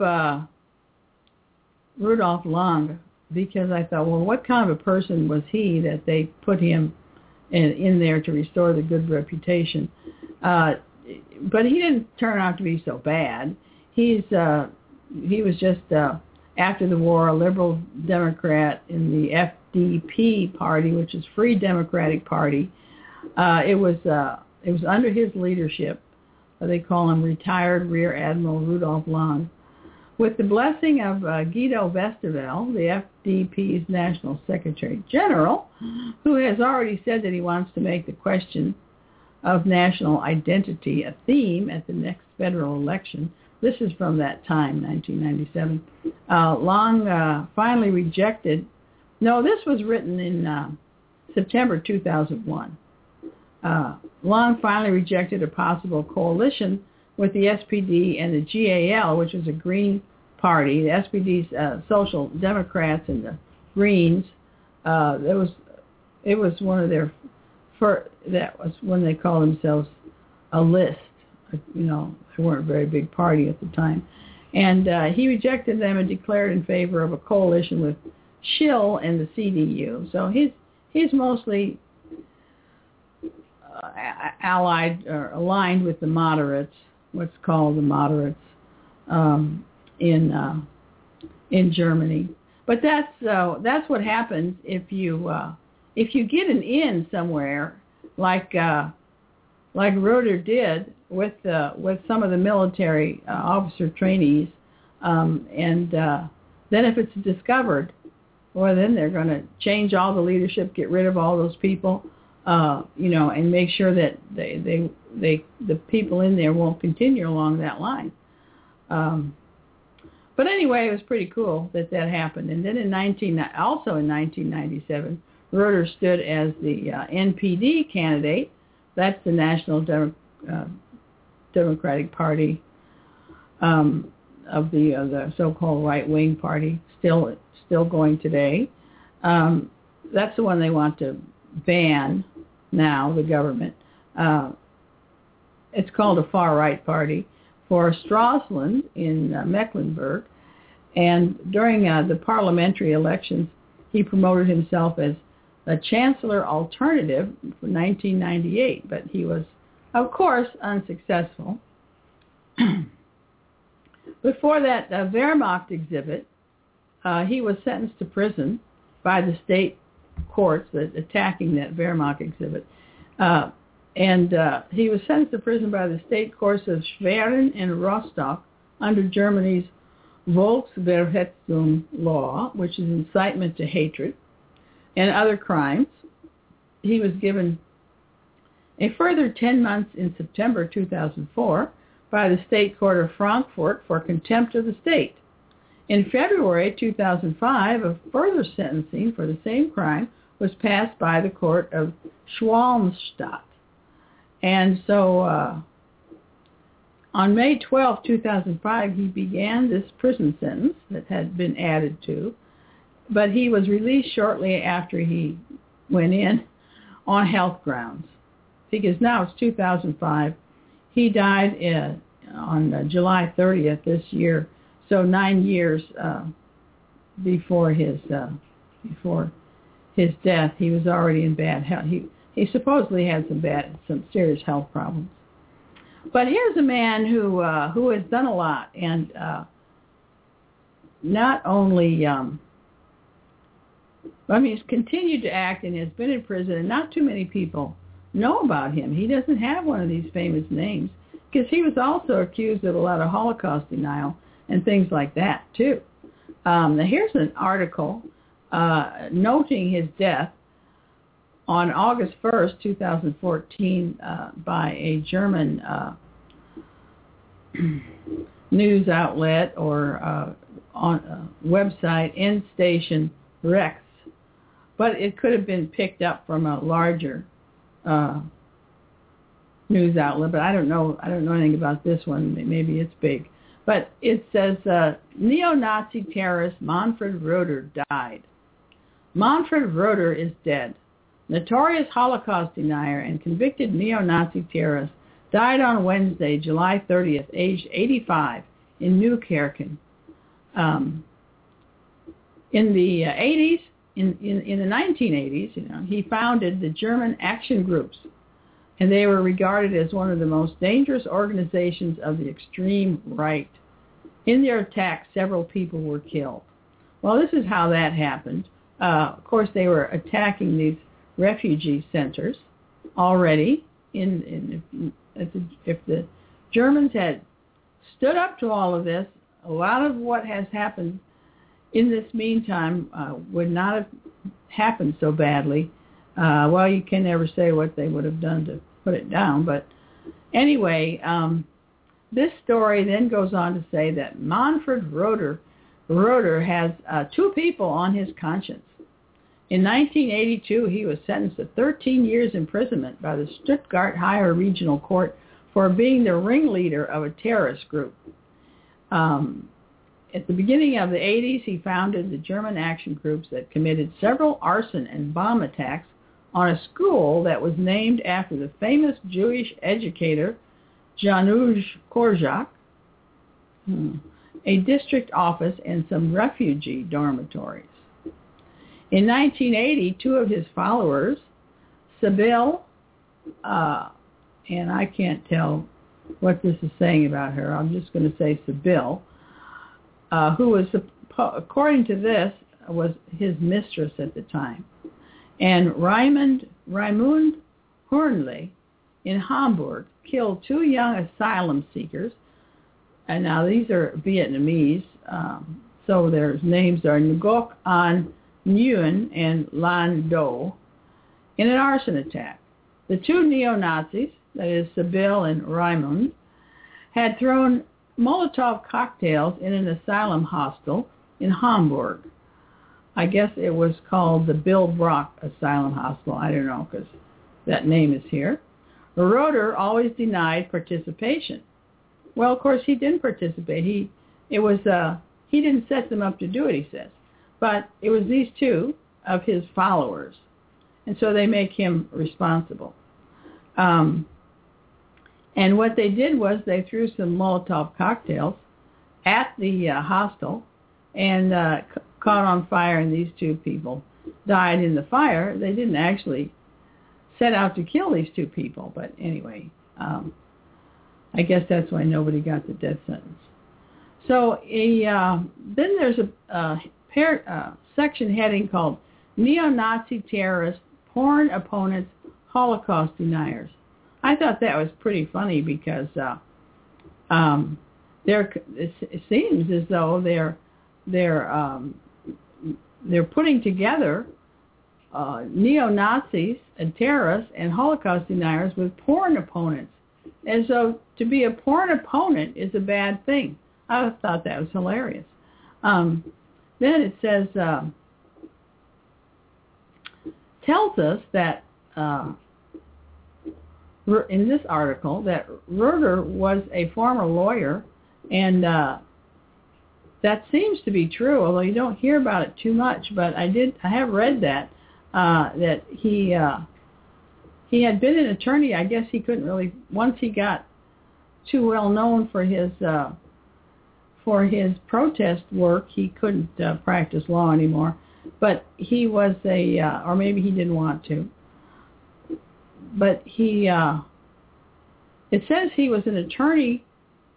Rudolf Lang because I thought, well, what kind of a person was he that they put him in there to restore the good reputation? But he didn't turn out to be so bad. He was just, after the war, a liberal Democrat in the FDP party, which is Free Democratic Party. It was under his leadership. They call him Retired Rear Admiral Rudolf Lang. With the blessing of Guido Westerwelle, the FDP's National Secretary General, who has already said that he wants to make the question of national identity a theme at the next federal election. This is from that time, 1997. Lang finally rejected. No, this was written in September 2001. Lang finally rejected a possible coalition with the SPD and the GAL, which was a Green party. The SPD's Social Democrats and the Greens. It was one of their first. That was when they called themselves a list. They weren't a very big party at the time, and he rejected them and declared in favor of a coalition with Schill and the CDU. So he's mostly allied or aligned with the moderates, what's called the moderates in Germany. But that's what happens if you get an in somewhere like Roeder did with some of the military officer trainees, and then if it's discovered, well, then they're going to change all the leadership, get rid of all those people, and make sure that the people in there won't continue along that line. But anyway, it was pretty cool that happened. And then in 1997, Roeder stood as the NPD candidate. That's the National Democratic Party of the so-called right-wing party, still going today. That's the one they want to ban now, the government. It's called a far-right party for Stralsund in Mecklenburg. And during the parliamentary elections, he promoted himself as a chancellor alternative for 1998, but he was, of course, unsuccessful. Before that Wehrmacht exhibit, he was sentenced to prison by the state courts attacking that Wehrmacht exhibit. And he was sentenced to prison by the state courts of Schwerin and Rostock under Germany's Volksverhetzung law, which is incitement to hatred and other crimes. He was given a further 10 months in September 2004 by the State Court of Frankfurt for contempt of the state. In February 2005, a further sentencing for the same crime was passed by the court of Schwalmstadt. And so on May 12, 2005, he began this prison sentence that had been added to, but he was released shortly after he went in on health grounds. Because now it's 2005. He died on July 30th this year, so 9 years before his death. He was already in bad health. He supposedly had some serious health problems. But here's a man who has done a lot, and not only he's continued to act and has been in prison, and not too many people know about him. He doesn't have one of these famous names because he was also accused of a lot of Holocaust denial and things like that, too. Here's an article noting his death on August 1st, 2014, by a German news outlet or on website, Endstation Rex. But it could have been picked up from a larger news outlet, but I don't know anything about this one. Maybe it's big. But it says, neo-Nazi terrorist Manfred Roeder died. Manfred Roeder is dead. Notorious Holocaust denier and convicted neo-Nazi terrorist died on Wednesday, July 30th, aged 85, in Newkerken. In the 80s, in the 1980s, he founded the German action groups, and they were regarded as one of the most dangerous organizations of the extreme right. In their attacks, several people were killed. Well, this is how that happened. Of course, they were attacking these refugee centers already. If the Germans had stood up to all of this, a lot of what has happened in this meantime would not have happened so badly. Well, you can never say what they would have done to put it down. But anyway, this story then goes on to say that Manfred Roeder has two people on his conscience. In 1982, he was sentenced to 13 years imprisonment by the Stuttgart Higher Regional Court for being the ringleader of a terrorist group. At the beginning of the 80s, he founded the German action groups that committed several arson and bomb attacks on a school that was named after the famous Jewish educator Janusz Korczak, a district office, and some refugee dormitories. In 1980, two of his followers, Sibylle, and I can't tell what this is saying about her, I'm just going to say Sibylle, who was, according to this, was his mistress at the time, and Raimund Hörnle in Hamburg killed two young asylum seekers, and now these are Vietnamese, so their names are Ngoc An Nguyen and Lan Do, in an arson attack. The two neo-Nazis, that is Sibylle and Raimund, had thrown Molotov cocktails in an asylum hostel in Hamburg. I guess it was called the Bill Brock Asylum Hostel. I don't know, because that name is here. Roeder always denied participation. Well, of course, he didn't participate. He didn't set them up to do it, he says. But it was these two of his followers. And so they make him responsible. And what they did was they threw some Molotov cocktails at the hostel and caught on fire, and these two people died in the fire. They didn't actually set out to kill these two people, but anyway, I guess that's why nobody got the death sentence. So then there's a section heading called Neo-Nazi Terrorists, Porn Opponents, Holocaust Deniers. I thought that was pretty funny because it seems as though they're putting together neo-Nazis and terrorists and Holocaust deniers with porn opponents. And so to be a porn opponent is a bad thing. I thought that was hilarious. Then it says, tells us that in this article that Roeder was a former lawyer, and that seems to be true, although you don't hear about it too much. But I have read that he had been an attorney. I guess he couldn't really, once he got too well known for his protest work, he couldn't practice law anymore. But he was or maybe he didn't want to. But it says he was an attorney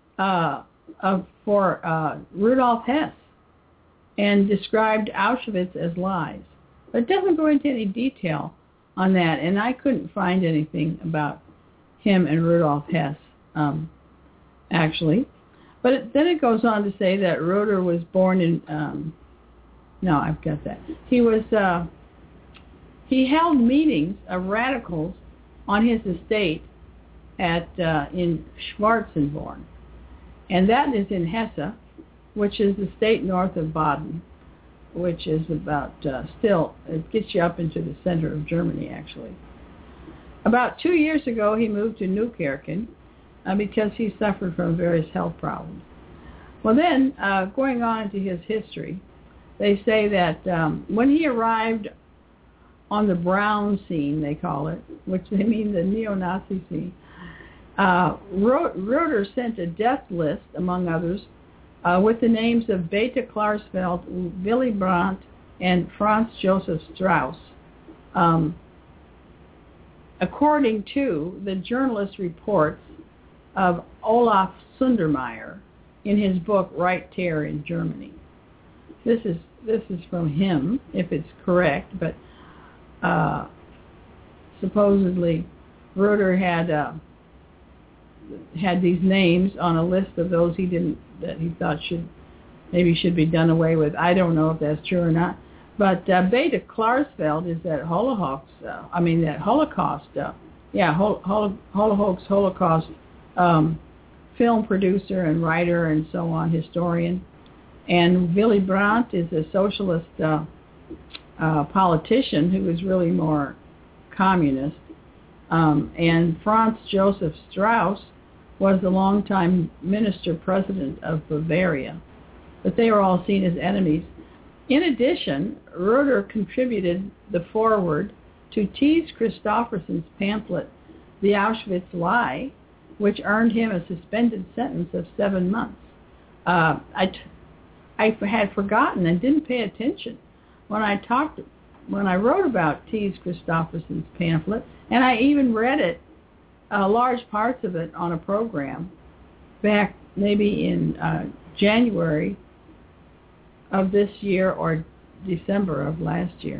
for Rudolf Hess and described Auschwitz as lies. But it doesn't go into any detail on that, and I couldn't find anything about him and Rudolf Hess, actually. But then it goes on to say that Roeder was born in, no, I've got that. He held meetings of radicals on his estate in Schwarzenborn, and that is in Hesse, which is the state north of Baden, which is about, it gets you up into the center of Germany, actually. About 2 years ago, he moved to Newkirchen because he suffered from various health problems. Well, then, going on into his history, they say that when he arrived on the brown scene, they call it, which they mean the neo-Nazi scene, Roeder sent a death list, among others, with the names of Beta Klarsfeld, Willy Brandt, and Franz Joseph Strauss. According to the journalist reports of Olaf Sundermeyer in his book Right Terror in Germany. This is from him, if it's correct, but supposedly Roeder had these names on a list of those that he thought should be done away with. I don't know if that's true or not. But Beta Klarsfeld is that Holocaust film producer and writer and so on, historian. And Willy Brandt is a socialist politician who was really more communist. And Franz Joseph Strauss was the longtime minister-president of Bavaria. But they were all seen as enemies. In addition, Roeder contributed the foreword to Thies Christofferson's pamphlet, The Auschwitz Lie, which earned him a suspended sentence of 7 months. I had forgotten and didn't pay attention when I wrote about Thies Christofferson's pamphlet, and I even read it, large parts of it, on a program back maybe in January of this year or December of last year.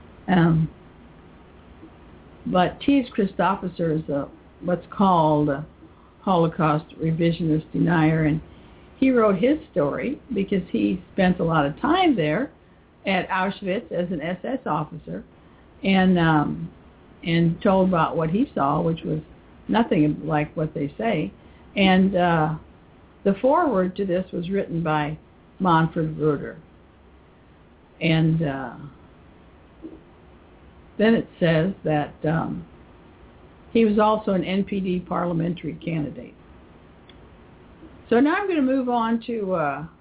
But Thies Christofferson is what's called a Holocaust revisionist denier, and he wrote his story because he spent a lot of time there at Auschwitz as an SS officer, and told about what he saw, which was nothing like what they say. And the foreword to this was written by Manfred Roeder. And then it says that he was also an NPD parliamentary candidate. So now I'm going to move on to,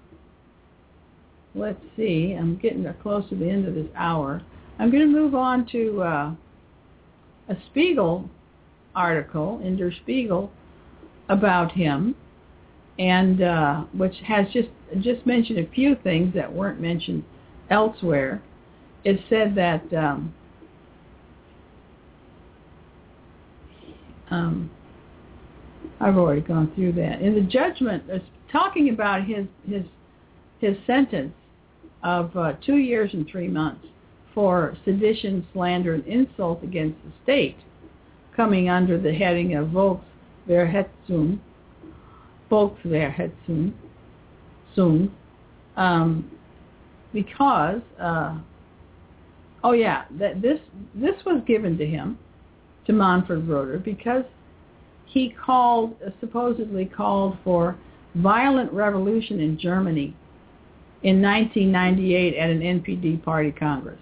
let's see, I'm getting close to the end of this hour. I'm going to move on to a Spiegel article in Der Spiegel about him, and which has just mentioned a few things that weren't mentioned elsewhere. It said that I've already gone through that. In the judgment, it's talking about his sentence of 2 years and 3 months for sedition, slander, and insult against the state, coming under the heading of Volksverhetzung, because this was given to him, to Manfred Roeder, because he supposedly called for violent revolution in Germany in 1998 at an NPD party congress.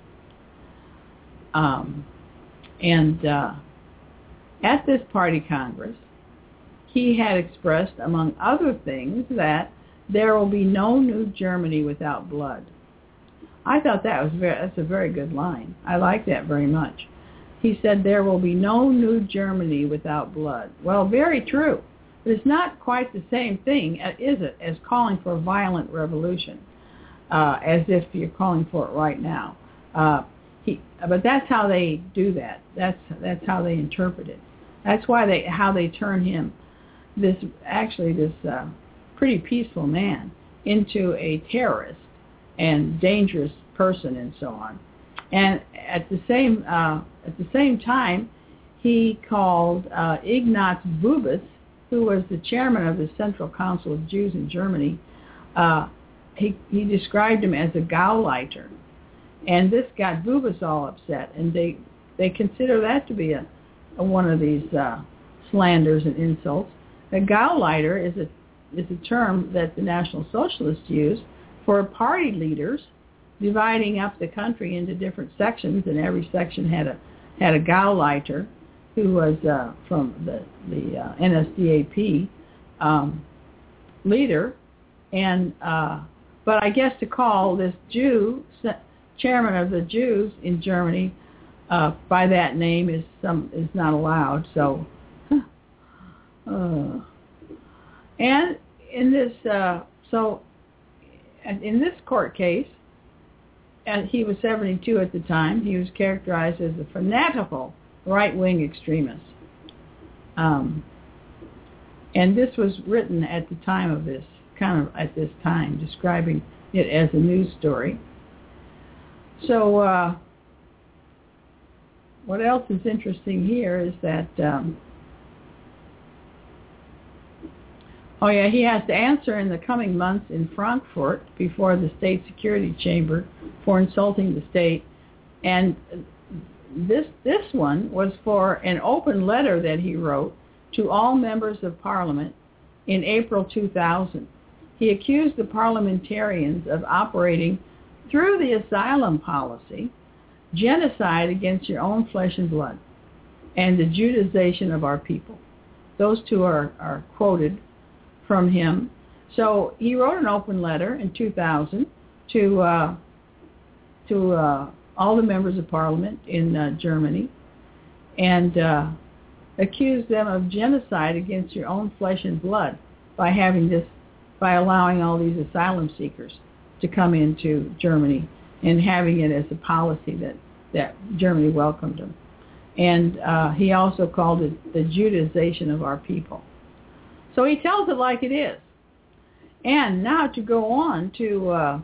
At this party congress, he had expressed, among other things, that there will be no new Germany without blood. I thought that's a very good line. I like that very much. He said there will be no new Germany without blood. Well, very true. But it's not quite the same thing, is it, as calling for a violent revolution, as if you're calling for it right now. But that's how they do that. That's how they interpret it. That's how they turn him, this pretty peaceful man, into a terrorist and dangerous person and so on. And at the same time, he called Ignaz Bubis, who was the chairman of the Central Council of Jews in Germany. He described him as a Gauleiter, and this got Bubis all upset, and they consider that to be one of these slanders and insults. A Gauleiter is a term that the National Socialists used for party leaders dividing up the country into different sections, and every section had a Gauleiter who was from the NSDAP leader, and but I guess to call this Jew chairman of the Jews in Germany by that name is not allowed. So, and in this in this court case, and he was 72 at the time, he was characterized as a fanatical right-wing extremist. And this was written at the time of this, describing it as a news story. So what else is interesting here is that, he has to answer in the coming months in Frankfurt before the State Security Chamber for insulting the state. And this one was for an open letter that he wrote to all members of Parliament in April 2000. He accused the parliamentarians of operating through the asylum policy, genocide against your own flesh and blood, and the Judaization of our people. Those two are quoted from him. So he wrote an open letter in 2000 to all the members of Parliament in Germany, and accused them of genocide against your own flesh and blood by allowing all these asylum seekers to come into Germany and having it as a policy that Germany welcomed them. And he also called it the Judaization of our people. So he tells it like it is. And now to go on to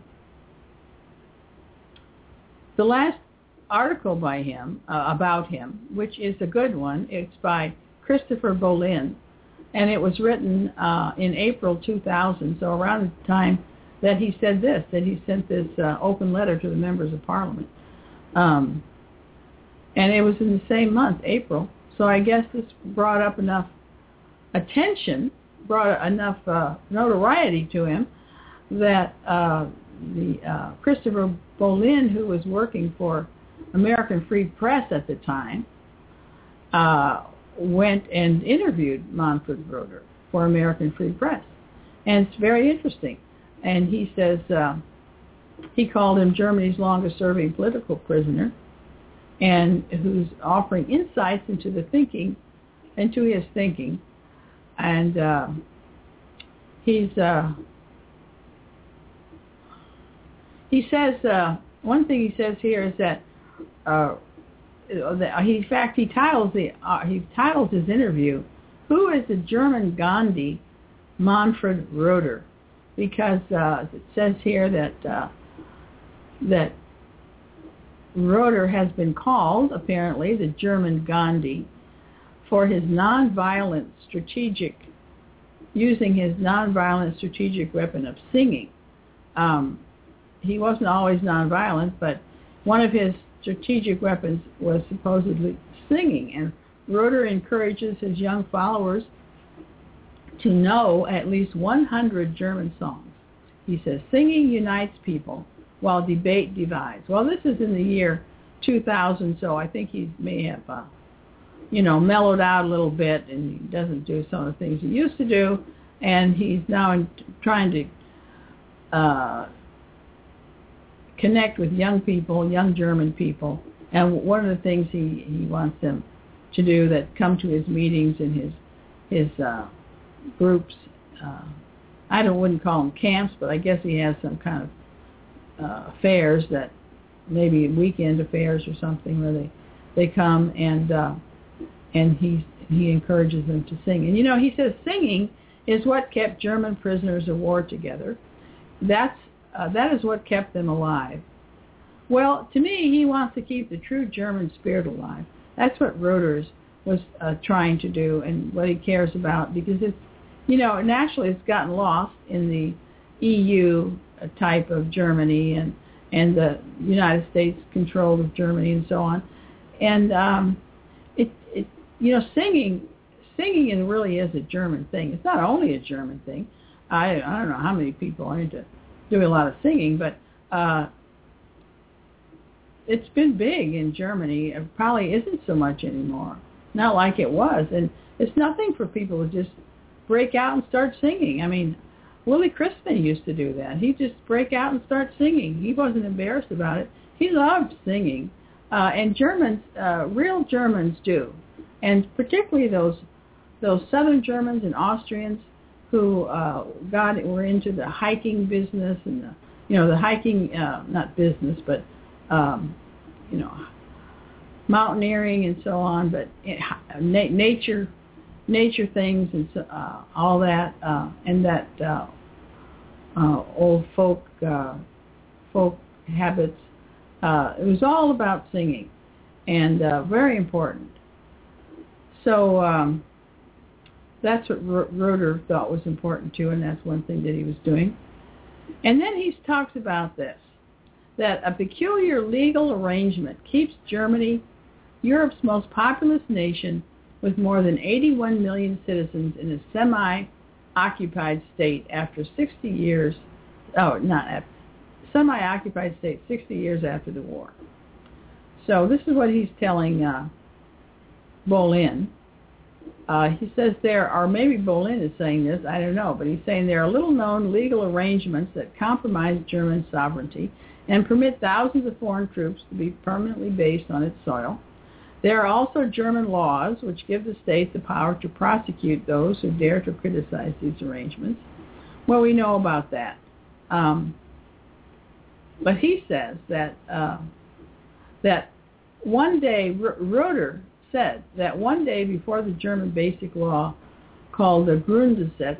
the last article by him, about him, which is a good one. It's by Christopher Bolin, and it was written in April 2000, so around the time that he said this, that he sent this open letter to the members of Parliament. And it was in the same month, April, so I guess this brought up enough attention, brought enough notoriety to him that Christopher Bolin, who was working for American Free Press at the time, went and interviewed Manfred Roeder for American Free Press. And it's very interesting. And he says he called him Germany's longest-serving political prisoner, and who's offering insights into his thinking. And he says one thing he says here is that he titles his interview, "Who is the German Gandhi, Manfred Roeder?" Because it says here that Roeder has been called, apparently, the German Gandhi for his using his nonviolent strategic weapon of singing. He wasn't always nonviolent, but one of his strategic weapons was supposedly singing. And Roeder encourages his young followers to know at least 100 German songs. He says, "Singing unites people, while debate divides." Well, this is in the year 2000, so I think he may have, mellowed out a little bit, and he doesn't do some of the things he used to do, and he's now trying to connect with young people, young German people, and one of the things he wants them to do that come to his meetings and his groups, I wouldn't call them camps, but I guess he has some kind of fairs, that maybe weekend affairs or something, where they come and he encourages them to sing. And he says singing is what kept German prisoners of war together. That is what kept them alive. Well, to me, he wants to keep the true German spirit alive. That's what Reuter was trying to do, and what he cares about, because it's, naturally it's gotten lost in the EU type of Germany and the United States control of Germany and so on. And singing really is a German thing. It's not only a German thing. I don't know how many people are into doing a lot of singing, but it's been big in Germany. It probably isn't so much anymore. Not like it was. And it's nothing for people to just break out and start singing. I mean, Willie Crispin used to do that. He'd just break out and start singing. He wasn't embarrassed about it. He loved singing. And Germans, real Germans do. And particularly those Southern Germans and Austrians who were into the hiking business and the hiking, not business, but mountaineering and so on, but nature things and all that, and that old folk habits. It was all about singing, and very important. So that's what Reuter thought was important too, and that's one thing that he was doing. And then he talks about this, that a peculiar legal arrangement keeps Germany, Europe's most populous nation, with more than 81 million citizens, in a semi-occupied state after 60 years, semi-occupied state 60 years after the war. So this is what he's telling Bolin. He says there are, maybe Bolin is saying this, I don't know, but he's saying there are little-known legal arrangements that compromise German sovereignty and permit thousands of foreign troops to be permanently based on its soil. There are also German laws which give the state the power to prosecute those who dare to criticize these arrangements. Well, we know about that. But he says that one day, Reuter said that one day before the German basic law called the Grundgesetz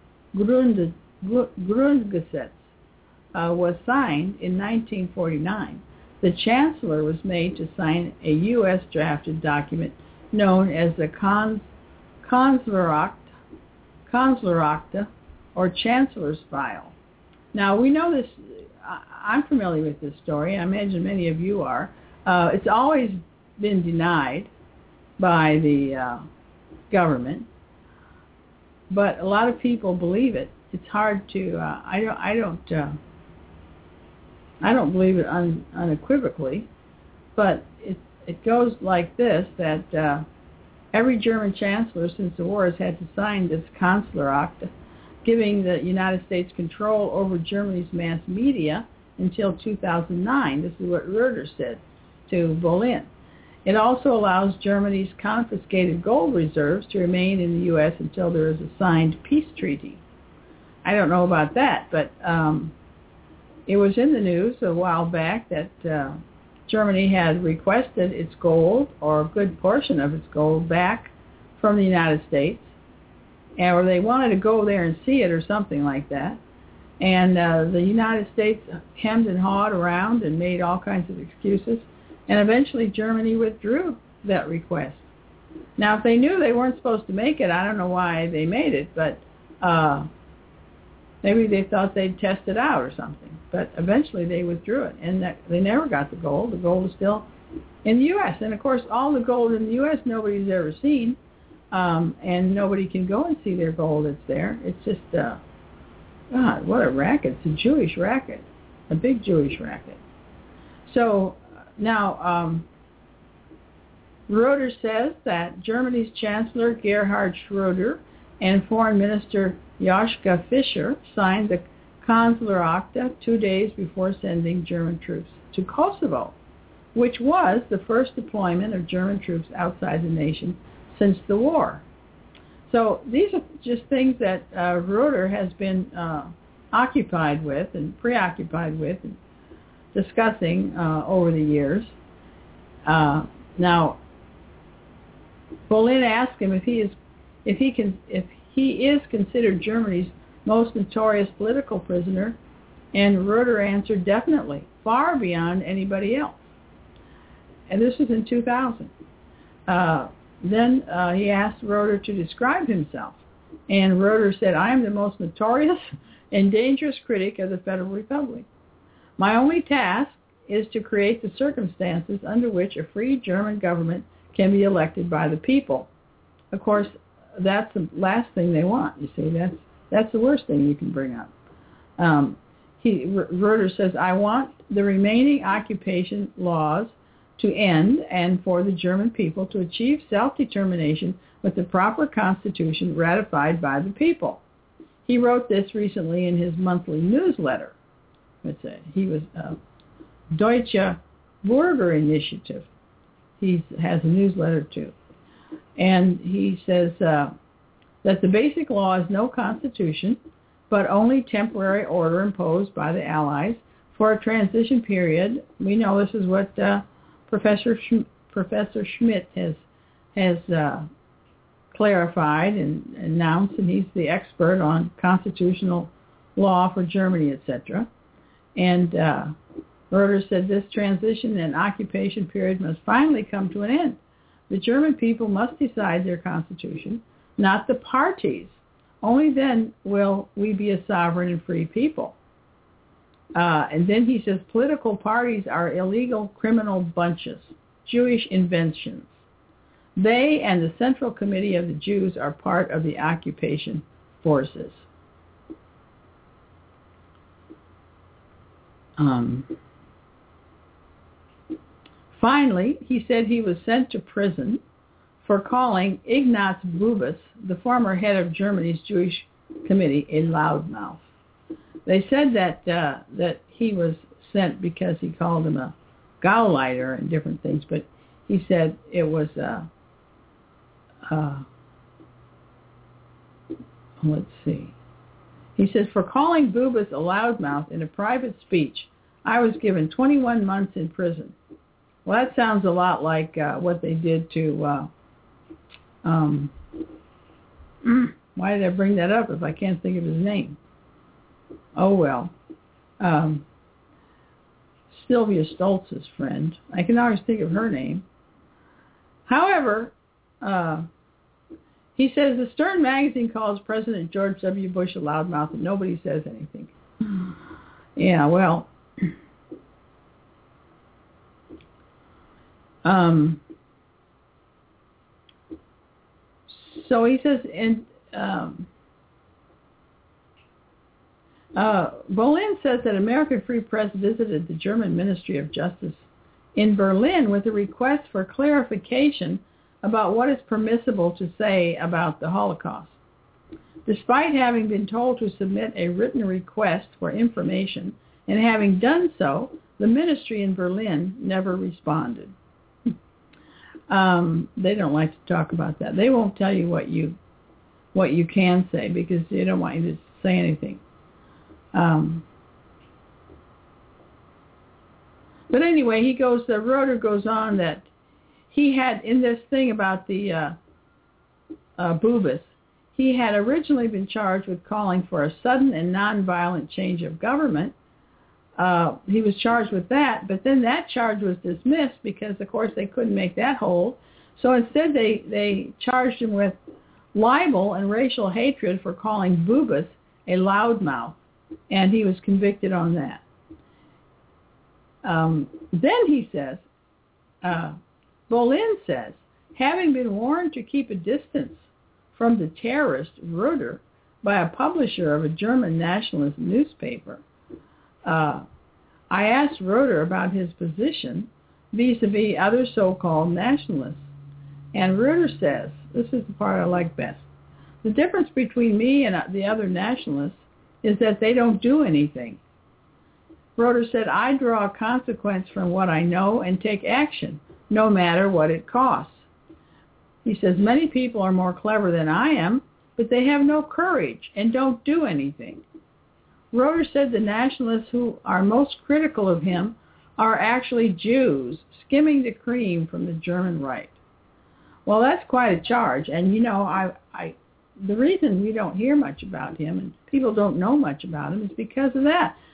was signed in 1949, the Chancellor was made to sign a U.S. drafted document known as the Kanzlerakte, or Chancellor's File. Now, we know this, I'm familiar with this story, I imagine many of you are. It's always been denied by the government, but a lot of people believe it. It's hard to, I don't believe it unequivocally, but it goes like this, that every German chancellor since the war has had to sign this Kanzlerakte, giving the United States control over Germany's mass media until 2009. This is what Reuter said to Bolin. It also allows Germany's confiscated gold reserves to remain in the U.S. until there is a signed peace treaty. I don't know about that, but it was in the news a while back that Germany had requested its gold, or a good portion of its gold, back from the United States, or they wanted to go there and see it or something like that. And the United States hemmed and hawed around and made all kinds of excuses, and eventually Germany withdrew that request. Now, if they knew they weren't supposed to make it, I don't know why they made it, but maybe they thought they'd test it out or something. But eventually they withdrew it, and they never got the gold. The gold is still in the U.S. And, of course, all the gold in the U.S. nobody's ever seen, and nobody can go and see their gold that's there. It's just, God, what a racket. It's a Jewish racket, a big Jewish racket. So now Reuter says that Germany's Chancellor Gerhard Schröder and Foreign Minister Joschka Fischer signed the Kanzlerakte 2 days before sending German troops to Kosovo, which was the first deployment of German troops outside the nation since the war. So these are just things that Reuter has been occupied with and preoccupied with and discussing over the years. Now, Bolin asked him if he is considered Germany's most notorious political prisoner, And Roeder answered definitely, far beyond anybody else. And this was in 2000. Then he asked Roeder to describe himself. And Roeder said, I am the most notorious and dangerous critic of the Federal Republic. My only task is to create the circumstances under which a free German government can be elected by the people. Of course, that's the last thing they want. You see, that's the worst thing you can bring up. Roeder says, I want the remaining occupation laws to end and for the German people to achieve self-determination with the proper constitution ratified by the people. He wrote this recently in his monthly newsletter. He was Deutsche Bürger Initiative. He has a newsletter too. And he says that the basic law is no constitution, but only temporary order imposed by the Allies for a transition period. We know this is what Professor Schmidt has clarified and announced, and he's the expert on constitutional law for Germany, etc. And Roeder said this transition and occupation period must finally come to an end. The German people must decide their constitution, not the parties. Only then will we be a sovereign and free people. And then he says political parties are illegal criminal bunches, Jewish inventions. They and the Central Committee of the Jews are part of the occupation forces. Finally, he said he was sent to prison for calling Ignaz Bubis, the former head of Germany's Jewish committee, a loudmouth. They said that he was sent because he called him a Gauleiter and different things, but he said it was let's see. He says, for calling Bubis a loudmouth in a private speech, I was given 21 months in prison. Well, that sounds a lot like what they did to, why did I bring that up if I can't think of his name? Oh, well. Sylvia Stoltz's friend. I can always think of her name. However, he says the Stern magazine calls President George W. Bush a loudmouth and nobody says anything. Yeah, well... So he says, Bolin says that American Free Press visited the German Ministry of Justice in Berlin with a request for clarification about what is permissible to say about the Holocaust. Despite having been told to submit a written request for information and having done so, the ministry in Berlin never responded. They don't like to talk about that. They won't tell you what you can say because they don't want you to say anything. But anyway, Roeder goes on that he had, in this thing about the Bubis, he had originally been charged with calling for a sudden and nonviolent change of government. He was charged with that, but then that charge was dismissed because, of course, they couldn't make that hold. So instead they charged him with libel and racial hatred for calling Bubis a loudmouth, and he was convicted on that. Then he says, Bolin says, having been warned to keep a distance from the terrorist Roeder by a publisher of a German nationalist newspaper, I asked Roeder about his position vis-a-vis other so-called nationalists. And Roeder says, this is the part I like best, the difference between me and the other nationalists is that they don't do anything. Roeder said, I draw a consequence from what I know and take action, no matter what it costs. He says, many people are more clever than I am, but they have no courage and don't do anything. Roeder said the nationalists who are most critical of him are actually Jews, skimming the cream from the German right. Well, that's quite a charge. And, you know, the reason we don't hear much about him and people don't know much about him is because of that.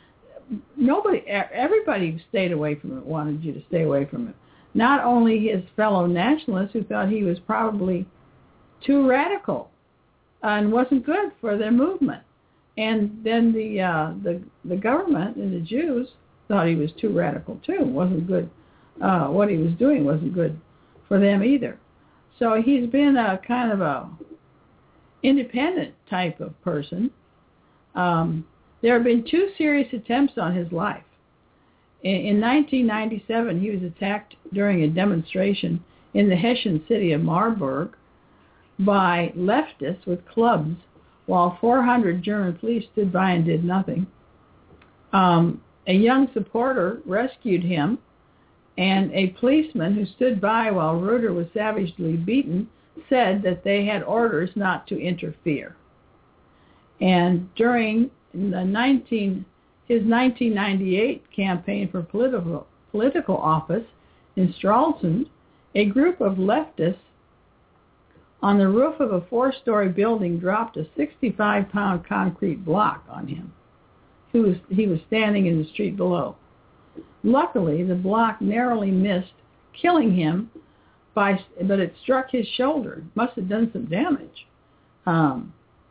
everybody stayed away from it, wanted you to stay away from it. Not only his fellow nationalists who thought he was probably too radical and wasn't good for their movement. And then the government and the Jews thought he was too radical too. Wasn't good. What he was doing wasn't good for them either. So he's been a kind of a independent type of person. There have been 2 serious attempts on his life. In 1997, he was attacked during a demonstration in the Hessian city of Marburg by leftists with clubs, while 400 German police stood by and did nothing. A young supporter rescued him, and a policeman who stood by while Reuter was savagely beaten said that they had orders not to interfere. And during his 1998 campaign for political office in Stralsund, a group of leftists on the roof of a 4-story building dropped a 65-pound concrete block on him. He was standing in the street below. Luckily, the block narrowly missed killing him, but it struck his shoulder. Must have done some damage. From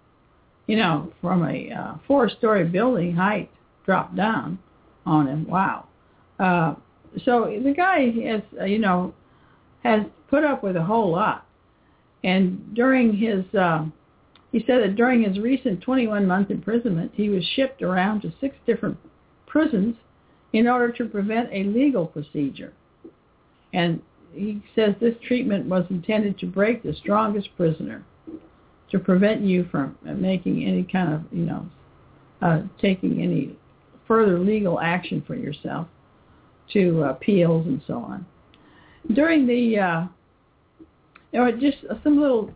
a 4-story building height dropped down on him. Wow. So the guy has put up with a whole lot. And during his, he said that during his recent 21-month imprisonment, he was shipped around to 6 different prisons in order to prevent a legal procedure. And he says this treatment was intended to break the strongest prisoner, to prevent you from making any kind of, taking any further legal action for yourself, to appeals and so on. During the, just some little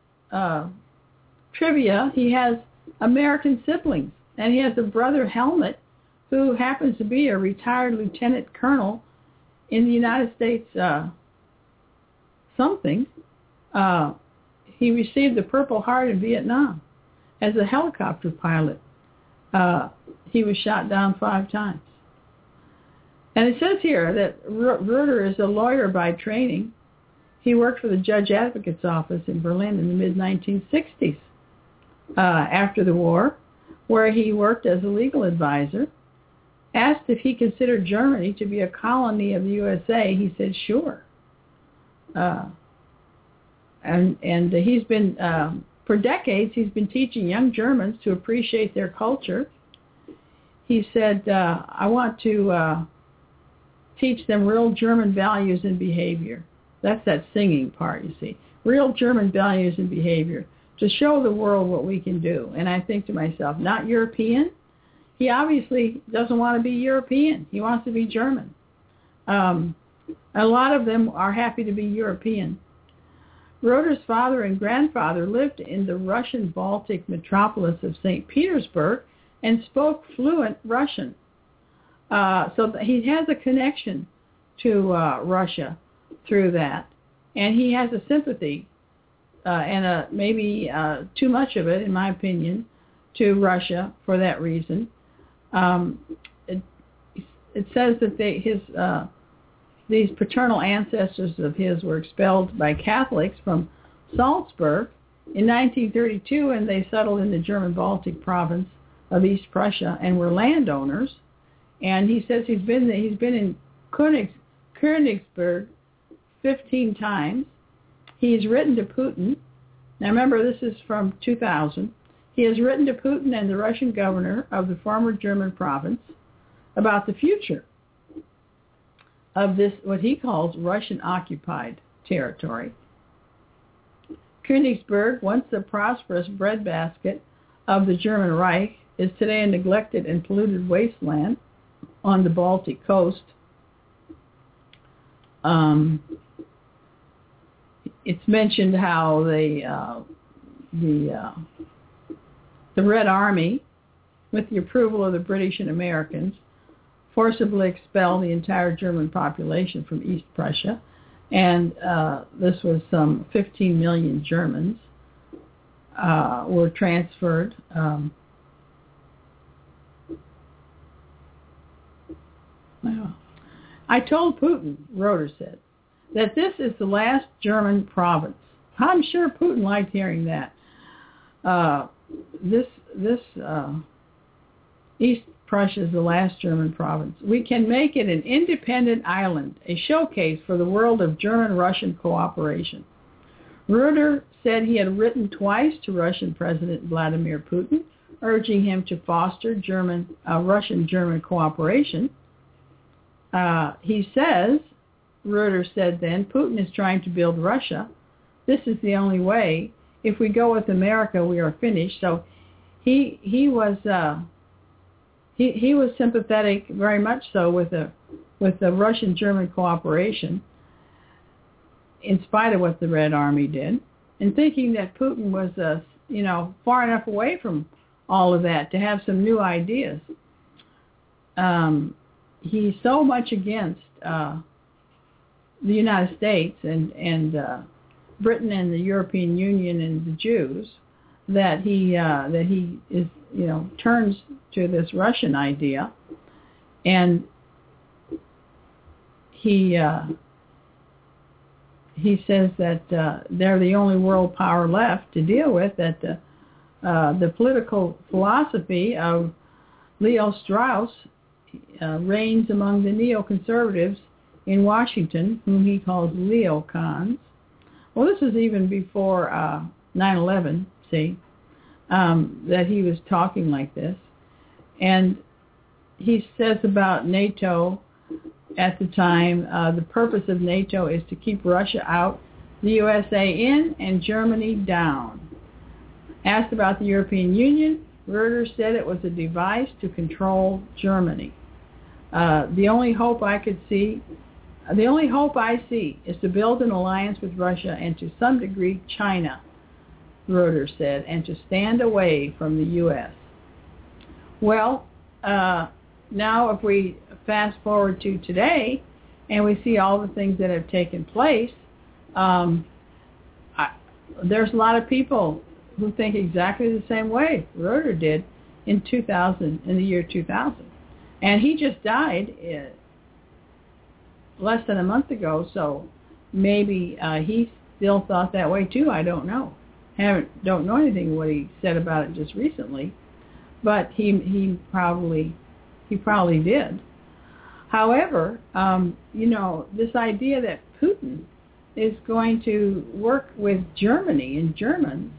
trivia, he has American siblings, and he has a brother, Helmut, who happens to be a retired lieutenant colonel in the United States something. He received the Purple Heart in Vietnam as a helicopter pilot. He was shot down 5 times. And it says here that Reuter is a lawyer by training. He worked for the Judge Advocate's office in Berlin in the mid-1960s after the war, where he worked as a legal advisor. Asked if he considered Germany to be a colony of the USA, he said, sure. And he's been, for decades, he's been teaching young Germans to appreciate their culture. He said, I want to teach them real German values and behavior. That's that singing part, you see. Real German values and behavior to show the world what we can do. And I think to myself, not European? He obviously doesn't want to be European. He wants to be German. A lot of them are happy to be European. Reuter's father and grandfather lived in the Russian Baltic metropolis of St. Petersburg and spoke fluent Russian. So he has a connection to Russia through that. And he has a sympathy, and maybe too much of it, in my opinion, to Russia for that reason. It says that these paternal ancestors of his were expelled by Catholics from Salzburg in 1932, and they settled in the German Baltic province of East Prussia and were landowners. And he says he's been in Königsberg 15 times. He's written to Putin. Now remember, this is from 2000. He has written to Putin and the Russian governor of the former German province about the future of this, what he calls Russian-occupied territory. Königsberg, once a prosperous breadbasket of the German Reich, is today a neglected and polluted wasteland on the Baltic coast. It's mentioned how the Red Army, with the approval of the British and Americans, forcibly expelled the entire German population from East Prussia, and this was some 15 million Germans were transferred I told Putin, Roeder said, that this is the last German province. I'm sure Putin liked hearing that. East Prussia is the last German province. We can make it an independent island, a showcase for the world of German-Russian cooperation. Roeder said he had written twice to Russian President Vladimir Putin, urging him to foster Russian-German cooperation. He says, Roeder said then, Putin is trying to build Russia. This is the only way. If we go with America, we are finished. So he was sympathetic, very much so, with the Russian-German cooperation, in spite of what the Red Army did, and thinking that Putin was far enough away from all of that to have some new ideas. He's so much against the United States and Britain and the European Union and the Jews that he is turns to this Russian idea, and he says that they're the only world power left to deal with, that the political philosophy of Leo Strauss reigns among the neoconservatives in Washington, whom he calls Leocons. Well, this is even before 9/11, that he was talking like this. And he says about NATO at the time, the purpose of NATO is to keep Russia out, the USA in, and Germany down. Asked about the European Union, Roeder said it was a device to control Germany. The only hope I see is to build an alliance with Russia and to some degree China, Roeder said, and to stand away from the U.S. Well, now if we fast forward to today and we see all the things that have taken place, there's a lot of people who think exactly the same way Roeder did in the year 2000. And he just died less than a month ago, so maybe he still thought that way too. I don't know. Don't know anything what he said about it just recently, but he probably did. However, this idea that Putin is going to work with Germany and Germans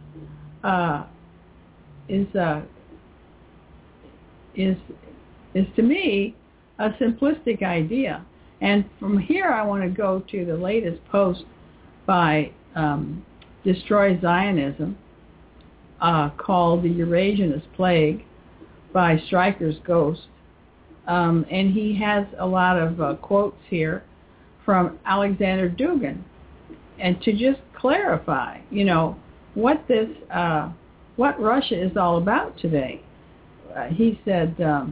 is to me a simplistic idea. And from here, I want to go to the latest post by Destroy Zionism, called The Eurasianist Plague by Stryker's Ghost. And he has a lot of quotes here from Alexander Dugin. And to just clarify, what Russia is all about today. He said,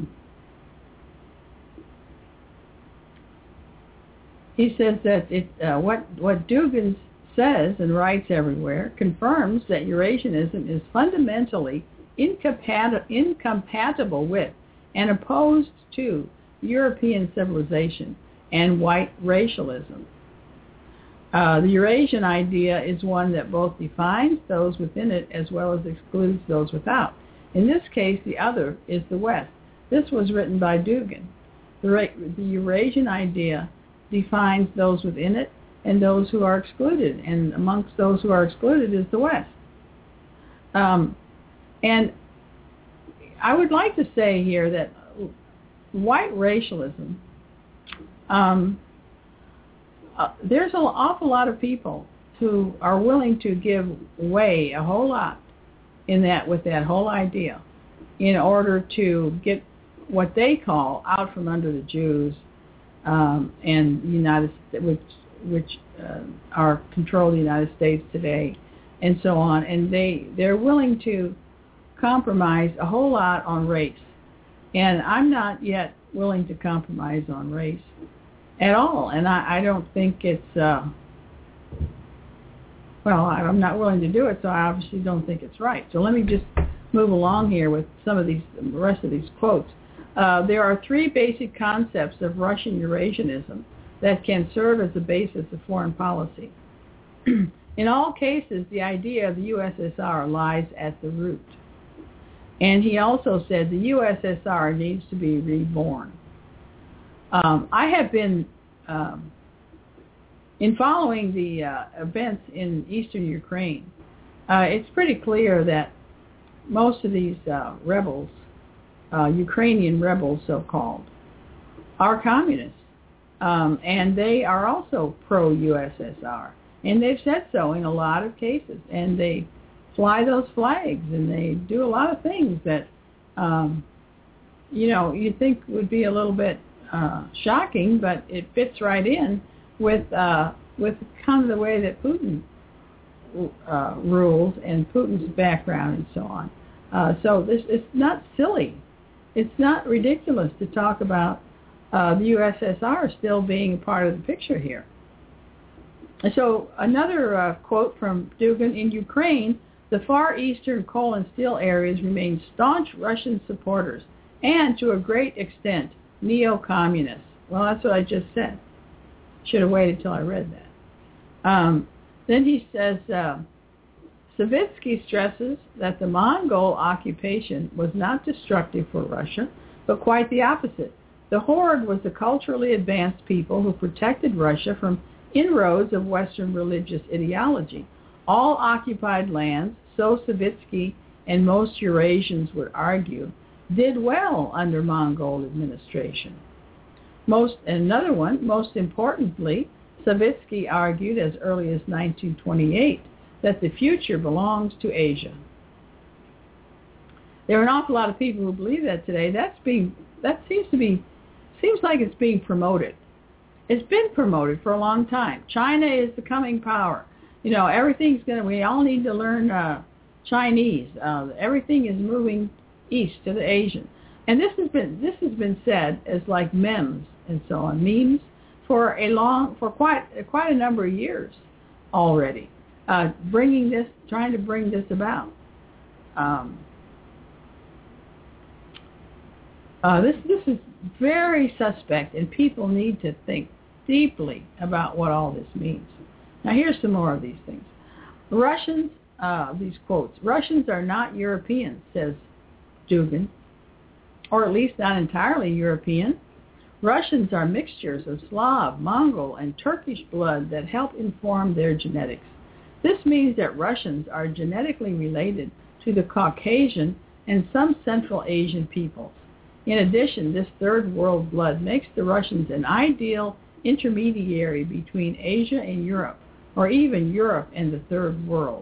that what Dugin says and writes everywhere confirms that Eurasianism is fundamentally incompatible with and opposed to European civilization and white racialism. The Eurasian idea is one that both defines those within it as well as excludes those without. In this case, the other is the West. This was written by Dugin. The Eurasian idea defines those within it and those who are excluded, and amongst those who are excluded is the West. And I would like to say here that white racialism, there's an awful lot of people who are willing to give way a whole lot with that whole idea in order to get what they call out from under the Jews and the United States, which are control the United States today, and so on. And they're willing to compromise a whole lot on race. And I'm not yet willing to compromise on race at all. And I don't think it's, I'm not willing to do it, so I obviously don't think it's right. So let me just move along here with some of the rest of these quotes. There are three basic concepts of Russian Eurasianism that can serve as the basis of foreign policy. In all cases, the idea of the USSR lies at the root. And he also said the USSR needs to be reborn. I have been, in following the events in eastern Ukraine, it's pretty clear that most of these rebels, Ukrainian rebels so-called, are communists. And they are also pro-USSR. And they've said so in a lot of cases. And they fly those flags and they do a lot of things that, you think would be a little bit shocking, but it fits right in with kind of the way that Putin rules and Putin's background and so on. So it's not silly. It's not ridiculous to talk about the USSR still being a part of the picture here. So another quote from Dugin: in Ukraine, the far eastern coal and steel areas remain staunch Russian supporters and, to a great extent, neo-communists. Well, that's what I just said. Should have waited till I read that. Then he says, Savitsky stresses that the Mongol occupation was not destructive for Russia, but quite the opposite. The Horde was a culturally advanced people who protected Russia from inroads of Western religious ideology. All occupied lands, so Savitsky and most Eurasians would argue, did well under Mongol administration. Most importantly, Savitsky argued as early as 1928 that the future belongs to Asia. There are an awful lot of people who believe that today. That seems like it's being promoted. It's been promoted for a long time. China is the coming power. We all need to learn Chinese. Everything is moving east to the Asian. And this has been said as like memes and so on, memes for quite a number of years already. Trying to bring this about. This is very suspect, and people need to think deeply about what all this means. Now, here's some more of these things. Russians, these quotes, Russians are not Europeans, says Dugin, or at least not entirely European. Russians are mixtures of Slav, Mongol, and Turkish blood that help inform their genetics. This means that Russians are genetically related to the Caucasian and some Central Asian peoples. In addition, this third world blood makes the Russians an ideal intermediary between Asia and Europe, or even Europe and the third world.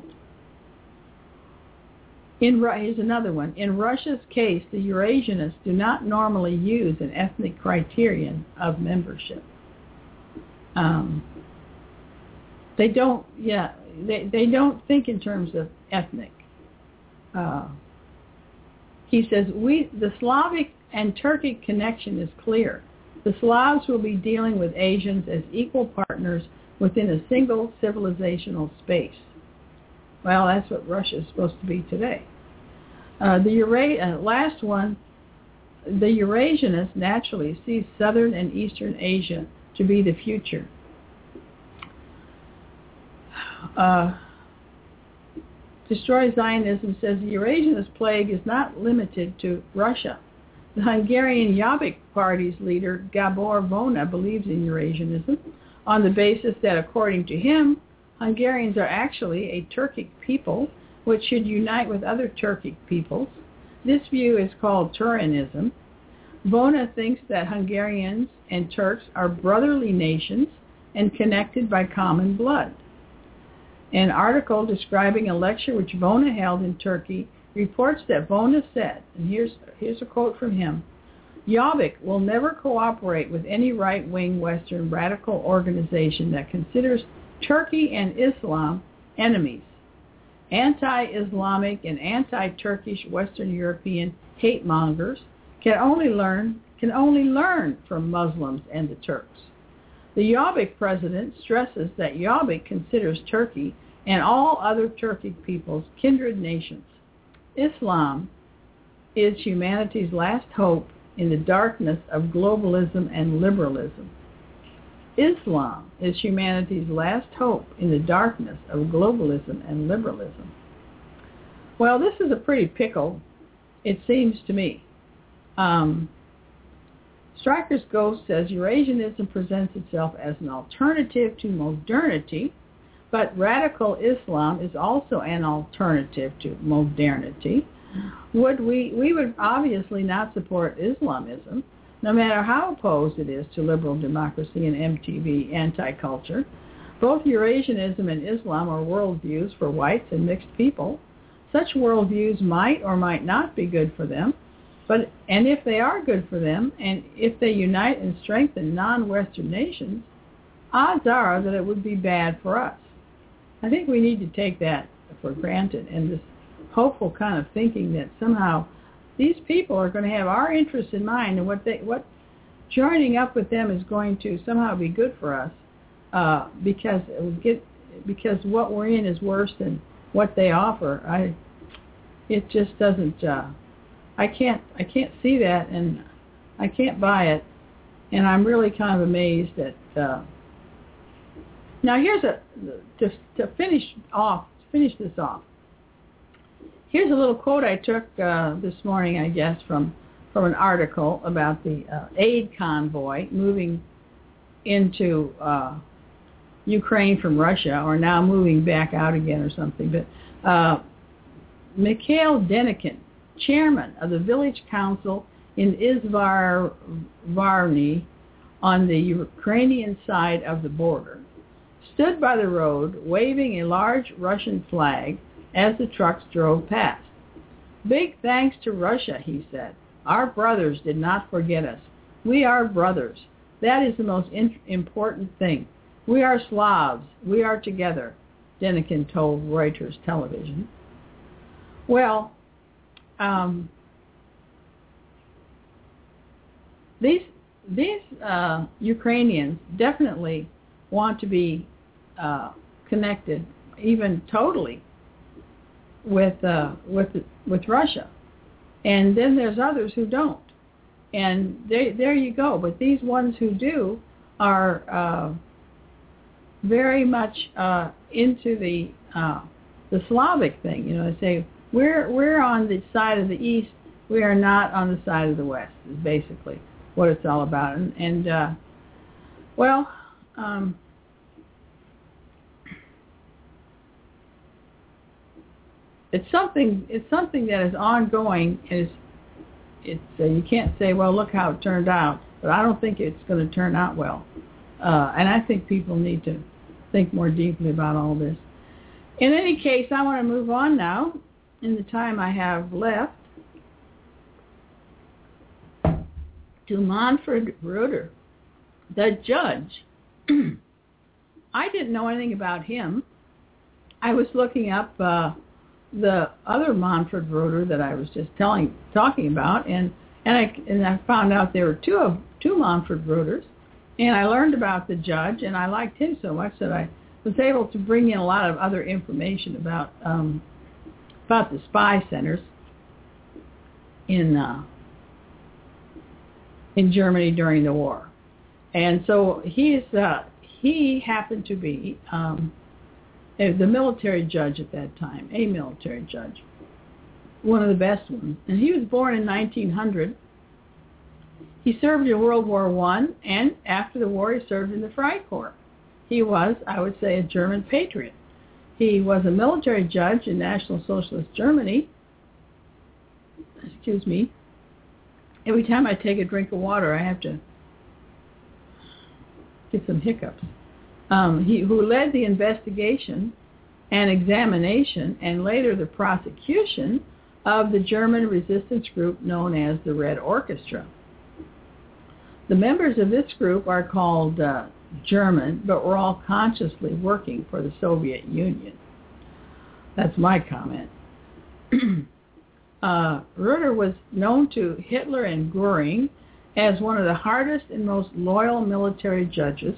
Here's another one. In Russia's case, the Eurasianists do not normally use an ethnic criterion of membership. They don't think in terms of ethnic. He says, the Slavic and Turkic connection is clear. The Slavs will be dealing with Asians as equal partners within a single civilizational space. Well, that's what Russia is supposed to be today. Last one, the Eurasianist naturally sees Southern and Eastern Asia to be the future. Destroy Zionism says the Eurasianist plague is not limited to Russia. The Hungarian Jobbik Party's leader, Gabor Vona, believes in Eurasianism on the basis that, according to him, Hungarians are actually a Turkic people which should unite with other Turkic peoples. This view is called Turanism. Vona thinks that Hungarians and Turks are brotherly nations and connected by common blood. An article describing a lecture which Vona held in Turkey reports that Vona said, and here's a quote from him, Jobbik will never cooperate with any right-wing Western radical organization that considers Turkey and Islam enemies. Anti-Islamic and anti-Turkish Western European hate mongers can only learn from Muslims and the Turks. The Jobbik president stresses that Jobbik considers Turkey and all other Turkic peoples kindred nations. Islam is humanity's last hope in the darkness of globalism and liberalism. Islam is humanity's last hope in the darkness of globalism and liberalism. Well, this is a pretty pickle, it seems to me. Stryker's Ghost says Eurasianism presents itself as an alternative to modernity, but radical Islam is also an alternative to modernity. We would obviously not support Islamism, no matter how opposed it is to liberal democracy and MTV anti-culture. Both Eurasianism and Islam are worldviews for whites and mixed people. Such worldviews might or might not be good for them, and if they are good for them, and if they unite and strengthen non-Western nations, odds are that it would be bad for us. I think we need to take that for granted, and this hopeful kind of thinking that somehow these people are going to have our interests in mind, and what joining up with them is going to somehow be good for us, because what we're in is worse than what they offer. It just doesn't. I can't see that, and I can't buy it, and I'm really kind of amazed at. Now here's to finish this off. Here's a little quote I took this morning, I guess, from an article about the aid convoy moving into Ukraine from Russia, or now moving back out again or something. But Mikhail Denikin, chairman of the village council in Izvarny on the Ukrainian side of the border, stood by the road waving a large Russian flag as the trucks drove past. "Big thanks to Russia," he said. "Our brothers did not forget us. We are brothers. That is the most important thing. We are Slavs. We are together," Denikin told Reuters television. Well, these Ukrainians definitely want to be connected, even totally, with Russia, and then there's others who don't, and there you go. But these ones who do are very much into the Slavic thing. You know, they say we're on the side of the East, we are not on the side of the West. Is basically what it's all about, and well. It's something that is ongoing. You can't say, well, look how it turned out, but I don't think it's going to turn out well. And I think people need to think more deeply about all this. In any case, I want to move on now, in the time I have left, to Manfred Röder, the judge. I didn't know anything about him. I was looking up the other Manfred Röder that I was just talking about, and I found out there were two Manfred Röders, and I learned about the judge, and I liked him so much that I was able to bring in a lot of other information about the spy centers in Germany during the war, and so he happened to be the military judge at that time, a military judge, one of the best ones. And he was born in 1900. He served in World War I, and after the war he served in the Freikorps. He was, I would say, a German patriot. He was a military judge in National Socialist Germany. Excuse me. Every time I take a drink of water, I have to get some hiccups. Who led the investigation and examination and later the prosecution of the German resistance group known as the Red Orchestra. The members of this group are called German, but were all consciously working for the Soviet Union. That's my comment. Röder was known to Hitler and Goering as one of the hardest and most loyal military judges.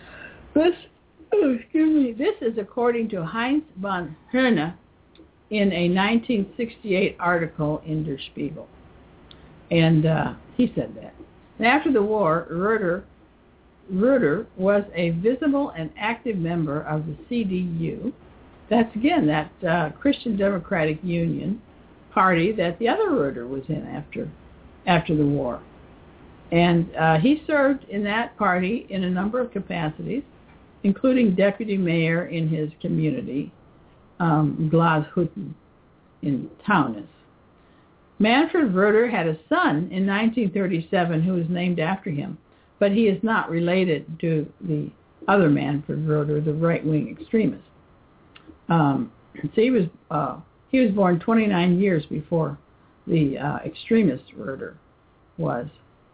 This is according to Heinz von Herne in a 1968 article in Der Spiegel. And he said that. And after the war, Reuter was a visible and active member of the CDU. That's, again, that Christian Democratic Union party that the other Reuter was in after the war. And he served in that party in a number of capacities, including deputy mayor in his community, Glashütten in Taunus. Manfred Reuter had a son in 1937 who was named after him, but he is not related to the other Manfred Reuter, the right-wing extremist. So he was born 29 years before the extremist Reuter was.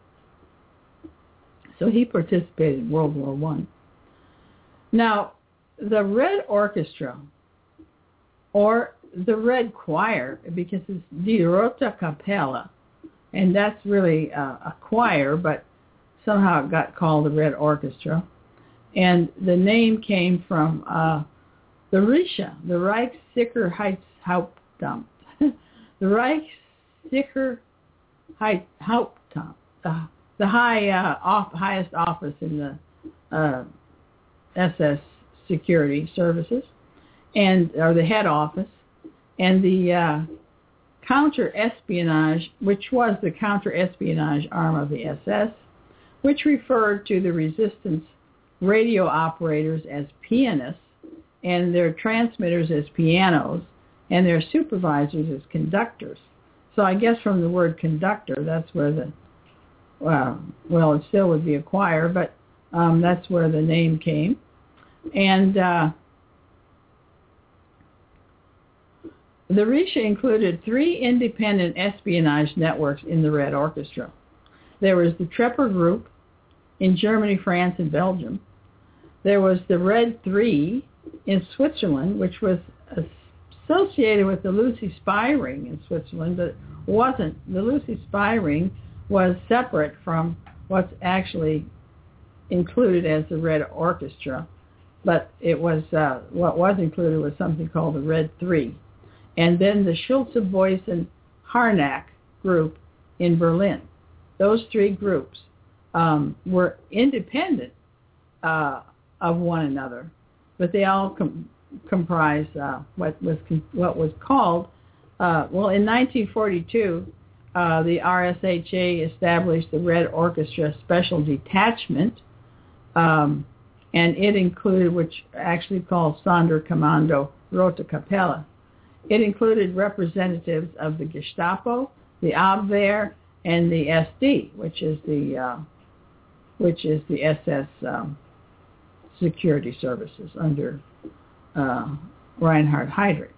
So he participated in World War I. Now, the Red Orchestra, or the Red Choir, because it's Die Rote Kapelle, and that's really a choir, but somehow it got called the Red Orchestra. And the name came from the Rische, the Reichssicherheitshauptamt. The Reichssicherheitshauptamt, the highest office in the SS security services, or the head office, and the counter-espionage, which was the counter-espionage arm of the SS, which referred to the resistance radio operators as pianists, and their transmitters as pianos, and their supervisors as conductors. So I guess from the word conductor, that's where the, well, it still would be a choir, but that's where the name came. And the Rische included 3 independent espionage networks in the Red Orchestra. There was the Trepper Group in Germany, France, and Belgium. There was the Red 3 in Switzerland, which was associated with the Lucy spy ring in Switzerland, but wasn't. The Lucy spy ring was separate from what's actually included as the Red Orchestra, but it was what was included was something called the Red 3. And then the Schulze, Beuys, and Harnack group in Berlin. Those 3 groups were independent of one another, but they all comprise what was called, well, in 1942, the RSHA established the Red Orchestra Special Detachment, and it included, which actually called Sonderkommando Rote Kapelle. It included representatives of the Gestapo, the Abwehr, and the SD, which is the SS security services under Reinhard Heydrich.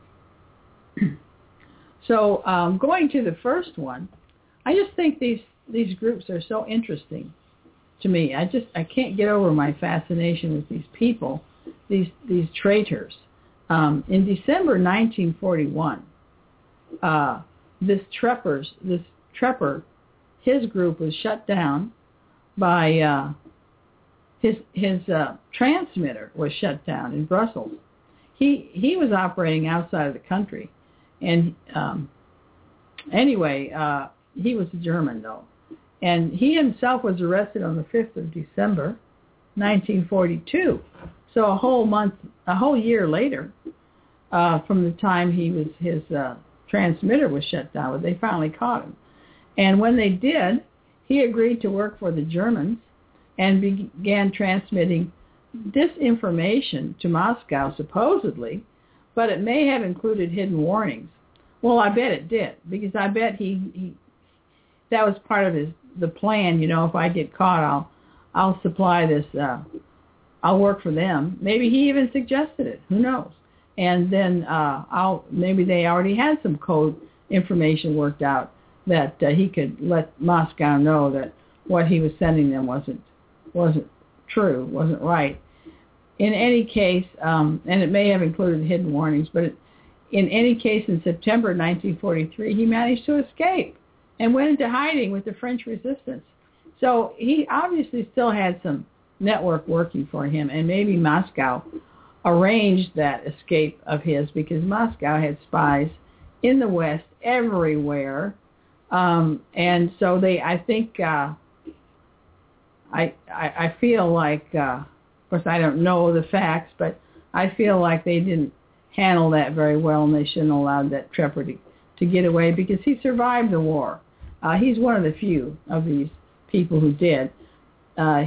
So going to the first one, I just think these groups are so interesting to me. I can't get over my fascination with these people, these traitors. In December 1941, this Trepper, his group was shut down by his transmitter was shut down in Brussels. He was operating outside of the country, and anyway, he was a German though, and he himself was arrested on the 5th of December, 1942. So a whole year later, from the time his transmitter was shut down, they finally caught him. And when they did, he agreed to work for the Germans and began transmitting disinformation to Moscow, supposedly, but it may have included hidden warnings. Well, I bet it did, because I bet he that was part of the plan. You know, if I get caught, I'll supply this. I'll work for them. Maybe he even suggested it. Who knows? And then maybe they already had some code information worked out that he could let Moscow know that what he was sending them wasn't true, wasn't right. In any case, and it may have included hidden warnings, but in any case, in September 1943, he managed to escape and went into hiding with the French resistance. So he obviously still had some network working for him, and maybe Moscow arranged that escape of his, because Moscow had spies in the West everywhere, And so I think, I feel like, of course I don't know the facts, but I feel like they didn't handle that very well, and they shouldn't have allowed that Trepper to get away, because he survived the war. He's one of the few of these people who did. But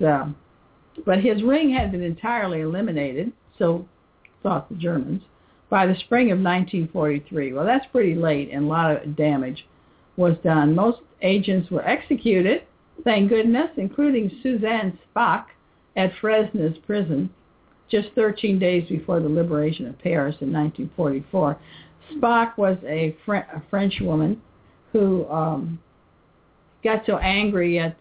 his ring had been entirely eliminated, so thought the Germans, by the spring of 1943. Well, that's pretty late, and a lot of damage was done. Most agents were executed, thank goodness, including Suzanne Spock at Fresnes prison just 13 days before the liberation of Paris in 1944. Spock was a French woman who got so angry at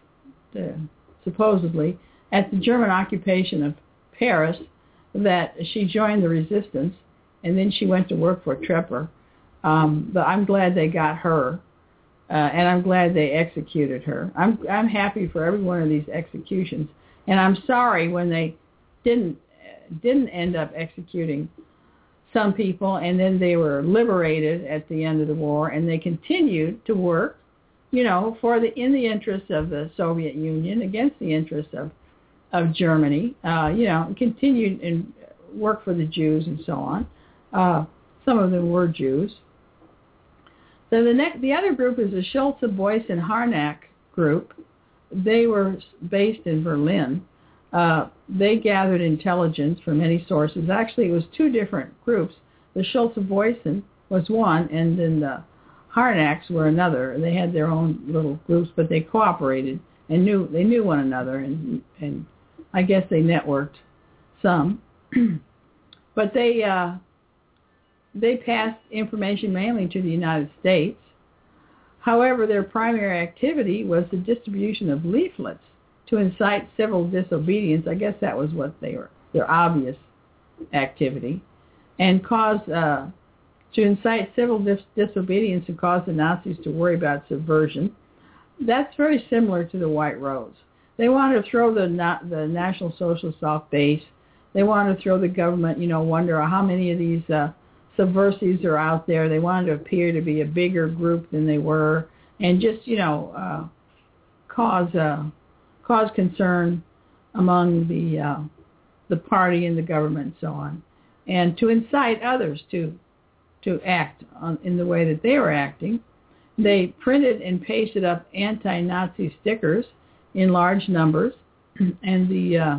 supposedly at the German occupation of Paris that she joined the resistance, and then she went to work for Trepper. But I'm glad they got her, and I'm glad they executed her. I'm happy for every one of these executions, and I'm sorry when they didn't end up executing some people, and then they were liberated at the end of the war, and they continued to work, in the interest of the Soviet Union against the interests of Germany, continued and worked for the Jews and so on. Some of them were Jews. So the other group is the Schulze, Boyce, and Harnack group. They were based in Berlin. They gathered intelligence from many sources. Actually, it was two different groups. The Schulze-Boysen was one, and then the Harnacks were another. They had their own little groups, but they cooperated and knew one another, and I guess they networked some. But they passed information mainly to the United States. However, their primary activity was the distribution of leaflets to incite civil disobedience. I guess that was what their obvious activity, and to incite civil disobedience and cause the Nazis to worry about subversion. That's very similar to the White Rose. They wanted to throw the National Socialists off base. They wanted to throw the government, wonder how many of these subversives are out there. They wanted to appear to be a bigger group than they were, and just, cause concern among the party and the government and so on, and to incite others to act in the way that they were acting. They printed and pasted up anti-Nazi stickers in large numbers, and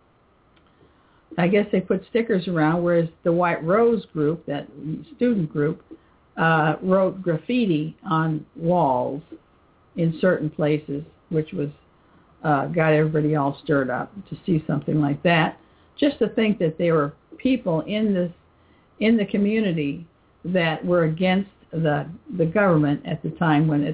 I guess they put stickers around, whereas the White Rose group, that student group, wrote graffiti on walls in certain places, which was got everybody all stirred up to see something like that. Just to think that there were people in the community that were against the government at the time when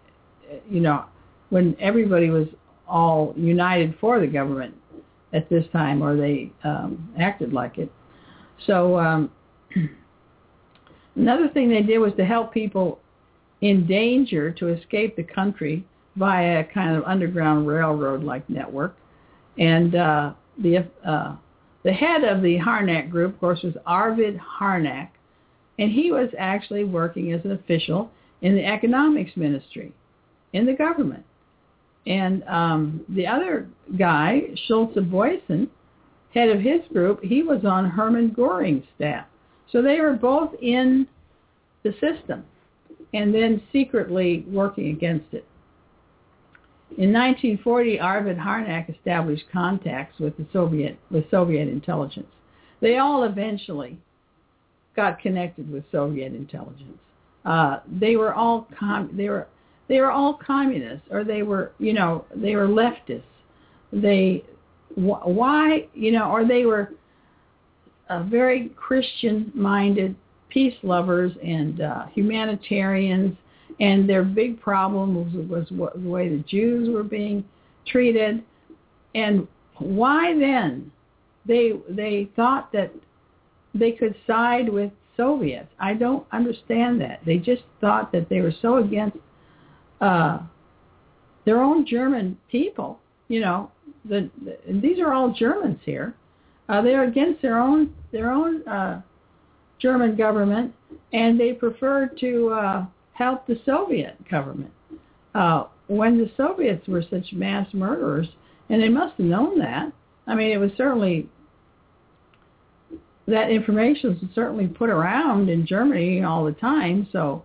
when everybody was all united for the government at this time, or they acted like it. So another thing they did was to help people in danger to escape the country via a kind of underground railroad-like network. And the head of the Harnack group, of course, was Arvid Harnack, and he was actually working as an official in the economics ministry in the government. And the other guy, Schulze-Boysen, head of his group, he was on Hermann Göring's staff. So they were both in the system and then secretly working against it. In 1940, Arvid Harnack established contacts with Soviet intelligence. They all eventually got connected with Soviet intelligence. They were all communists, or they were leftists. Or they were very Christian-minded peace lovers and humanitarians. And their big problem was the way the Jews were being treated. And why then they thought that they could side with Soviets? I don't understand that. They just thought that they were so against their own German people. These are all Germans here. They're against their own German government, and they preferred to help the Soviet government. When the Soviets were such mass murderers, and they must have known that. I mean, it was certainly, that information was certainly put around in Germany all the time. So,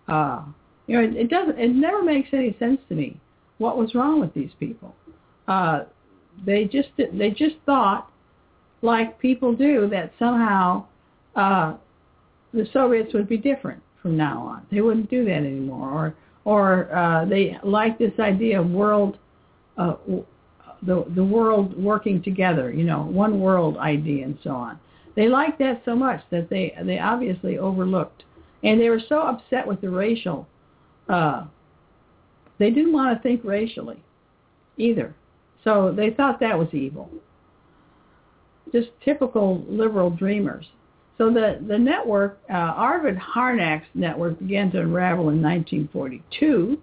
it never makes any sense to me what was wrong with these people. They just thought, like people do, that somehow the Soviets would be different from now on. They wouldn't do that anymore, or they like this idea of world, the world working together, one world idea and so on. They liked that so much that they obviously overlooked, and they were so upset with the racial. They didn't want to think racially either, so they thought that was evil. Just typical liberal dreamers. So the network, Arvid Harnack's network, began to unravel in 1942.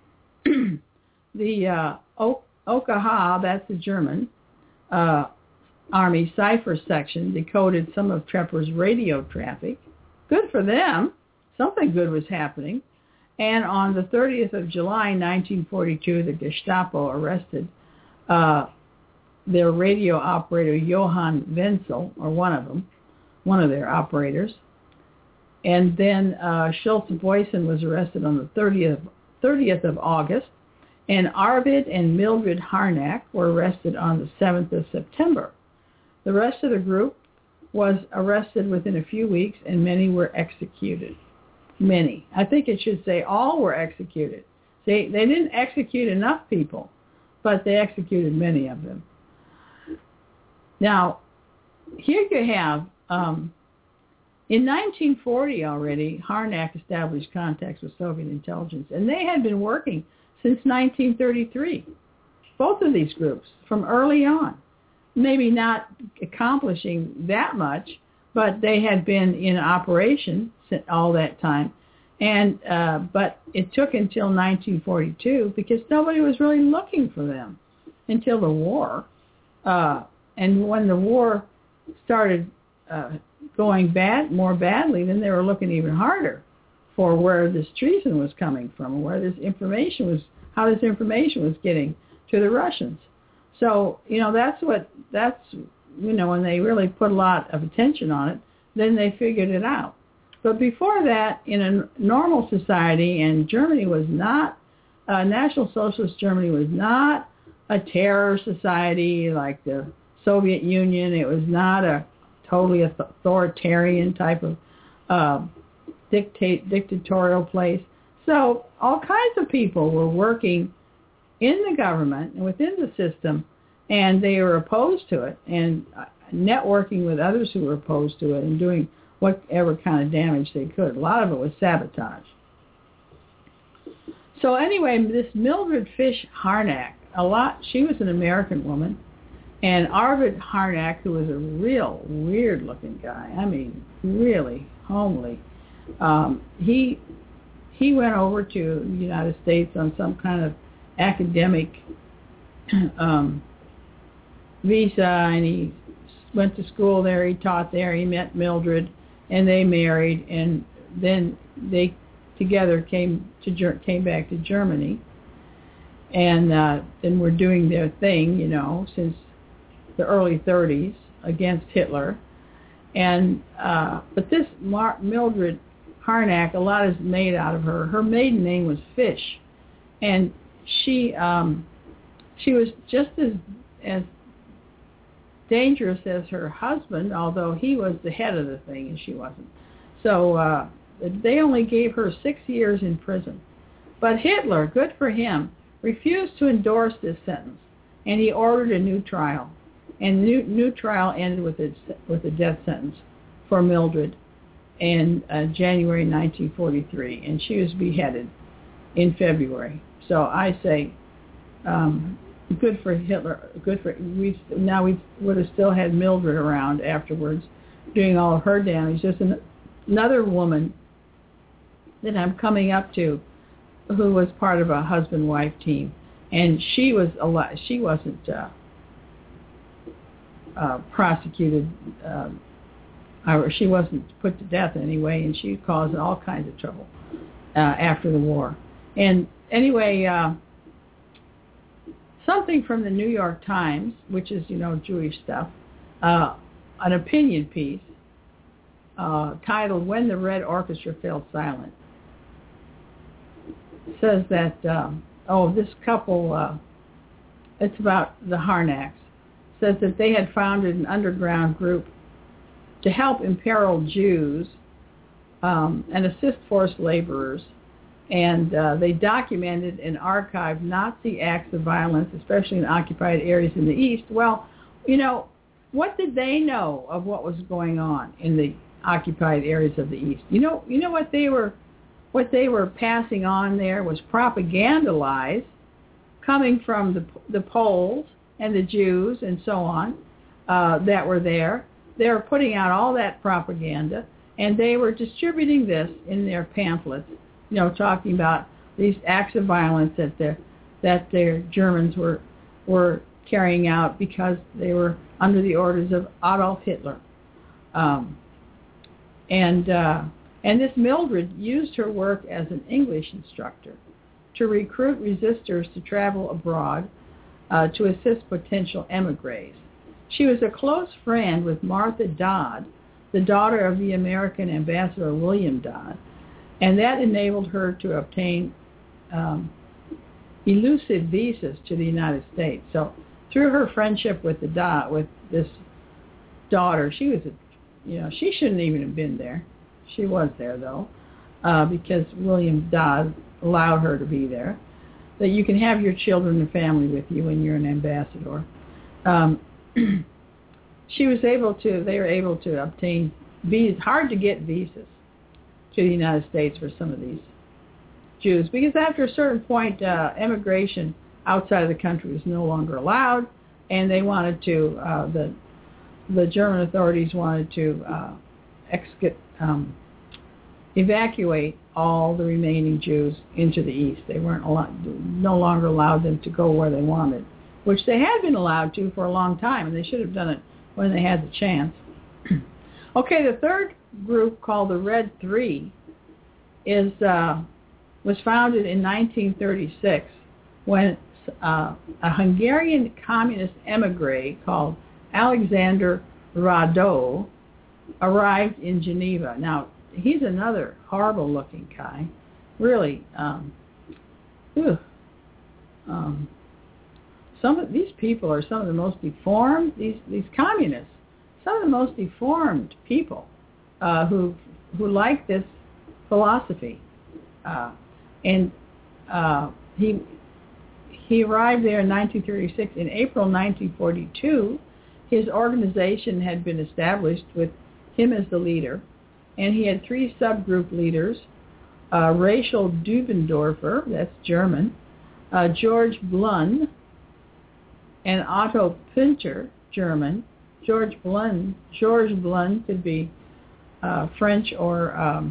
The OKH, that's the German Army Cipher Section, decoded some of Trepper's radio traffic. Good for them. Something good was happening. And on the 30th of July, 1942, the Gestapo arrested their radio operator, Johann Wenzel, or one of their operators. And then Schultz Boysen was arrested on the 30th of August, and Arvid and Mildred Harnack were arrested on the 7th of September. The rest of the group was arrested within a few weeks, and many were executed. Many. I think it should say all were executed. They didn't execute enough people, but they executed many of them. Now, here you have, in 1940 already, Harnack established contacts with Soviet intelligence, and they had been working since 1933, both of these groups, from early on. Maybe not accomplishing that much, but they had been in operation all that time. And but it took until 1942 because nobody was really looking for them until the war. And when the war started going more badly, then they were looking even harder for where this treason was coming from, where this information was, how this information was getting to the Russians. So, that's when they really put a lot of attention on it, then they figured it out. But before that, in a normal society, and Germany was not, National Socialist Germany was not a terror society like the Soviet Union. It was not a totally authoritarian type of dictatorial place. So all kinds of people were working in the government and within the system, and they were opposed to it, and networking with others who were opposed to it and doing whatever kind of damage they could. A lot of it was sabotage. So anyway, this Mildred Fish Harnack, she was an American woman, and Arvid Harnack, who was a real weird-looking guy, I mean, really homely, he went over to the United States on some kind of academic visa, and he went to school there, he taught there, he met Mildred, and they married, and then they together came back to Germany, and then were doing their thing, since the early 30s against Hitler. And but this Mildred Harnack, a lot is made out of her. Her maiden name was Fish, and she was just as dangerous as her husband, although he was the head of the thing and she wasn't. So they only gave her 6 years in prison. But Hitler, good for him, refused to endorse this sentence, and he ordered a new trial. And the new trial ended with a death sentence for Mildred in January 1943, and she was beheaded in February. So I say, good for Hitler. We would have still had Mildred around afterwards, doing all of her damage. There's another woman that I'm coming up to, who was part of a husband-wife team, and she wasn't prosecuted, or she wasn't put to death anyway, and she caused all kinds of trouble. after the war. And anyway, something from the New York Times, which is, Jewish stuff, an opinion piece titled "When the Red Orchestra Fell Silent," says that, this couple, it's about the Harnacks, says that they had founded an underground group to help imperiled Jews and assist forced laborers. And they documented and archived Nazi acts of violence, especially in occupied areas in the East. Well, what did they know of what was going on in the occupied areas of the East? What they were passing on there was propaganda lies coming from the Poles and the Jews and so on that were there. They were putting out all that propaganda, and they were distributing this in their pamphlets, talking about these acts of violence that their Germans were carrying out because they were under the orders of Adolf Hitler. And this Mildred used her work as an English instructor to recruit resistors to travel abroad to assist potential emigres. She was a close friend with Martha Dodd, the daughter of the American ambassador William Dodd, and that enabled her to obtain elusive visas to the United States. So through her friendship with this daughter, she was she shouldn't even have been there. She was there, though, because William Dodd allowed her to be there, that you can have your children and family with you when you're an ambassador. They were able to obtain visas, hard to get visas to the United States for some of these Jews, because after a certain point, emigration outside of the country was no longer allowed, and they wanted to, the German authorities wanted to evacuate all the remaining Jews into the East. They no longer allowed them to go where they wanted, which they had been allowed to for a long time, and they should have done it when they had the chance. Okay, the third group, called the Red Three, was founded in 1936 when a Hungarian communist emigre called Alexander Rado arrived in Geneva. Now, he's another horrible-looking guy. Really, some of these people are some of the most deformed. These communists, some of the most deformed people who like this philosophy. And he arrived there in 1936. In April 1942, his organization had been established with him as the leader, and he had three subgroup leaders: Rachel Dubendorfer, that's German, George Blund, and Otto Pinter, German. George Blund could be French or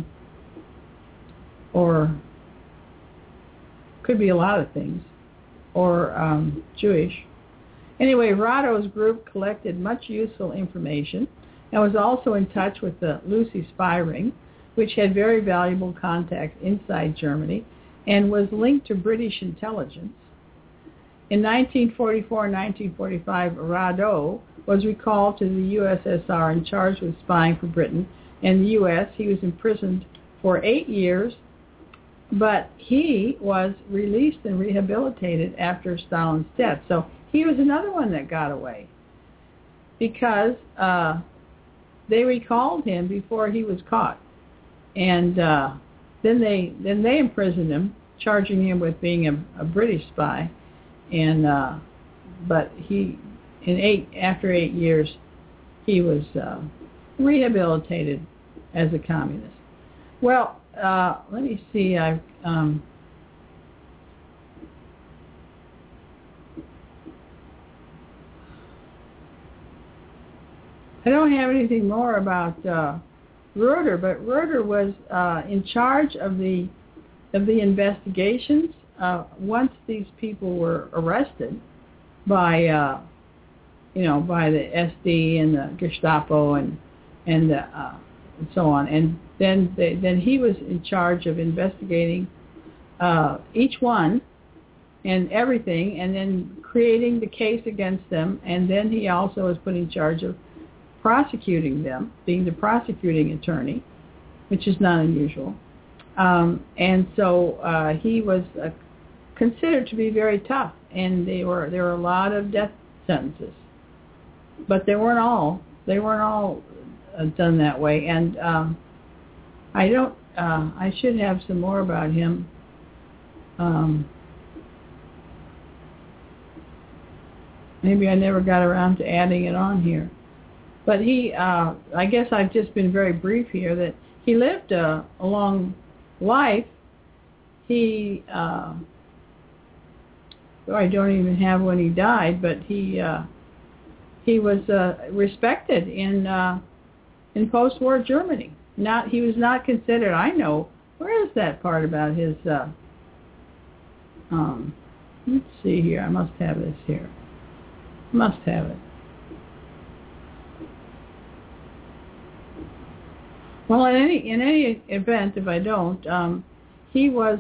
could be a lot of things, or Jewish. Anyway, Rado's group collected much useful information and was also in touch with the Lucy spy ring, which had very valuable contacts inside Germany and was linked to British intelligence. In 1944 and 1945, Rado was recalled to the USSR and charged with spying for Britain and the U.S. He was imprisoned for 8 years, but he was released and rehabilitated after Stalin's death. So he was another one that got away because they recalled him before he was caught, and then they imprisoned him, charging him with being a British spy. And but after 8 years, he was rehabilitated as a communist. Well, let me see. I don't have anything more about Roeder, but Roeder was in charge of the investigations. Once these people were arrested by by the SD and the Gestapo and and so on. And then he was in charge of investigating each one and everything, and then creating the case against them. And then he also was put in charge of prosecuting them, being the prosecuting attorney, which is not unusual. And so he was considered to be very tough, and there were a lot of death sentences, but they weren't all done that way. And I should have some more about him. Maybe I never got around to adding it on here. But he, I guess I've just been very brief here, that he lived a long life. He, I don't even have when he died, but he was respected in post-war Germany. He was not considered. I know, where is that part about his? Let's see here. I must have this here. Must have it. Well, in any event, if I don't, he was.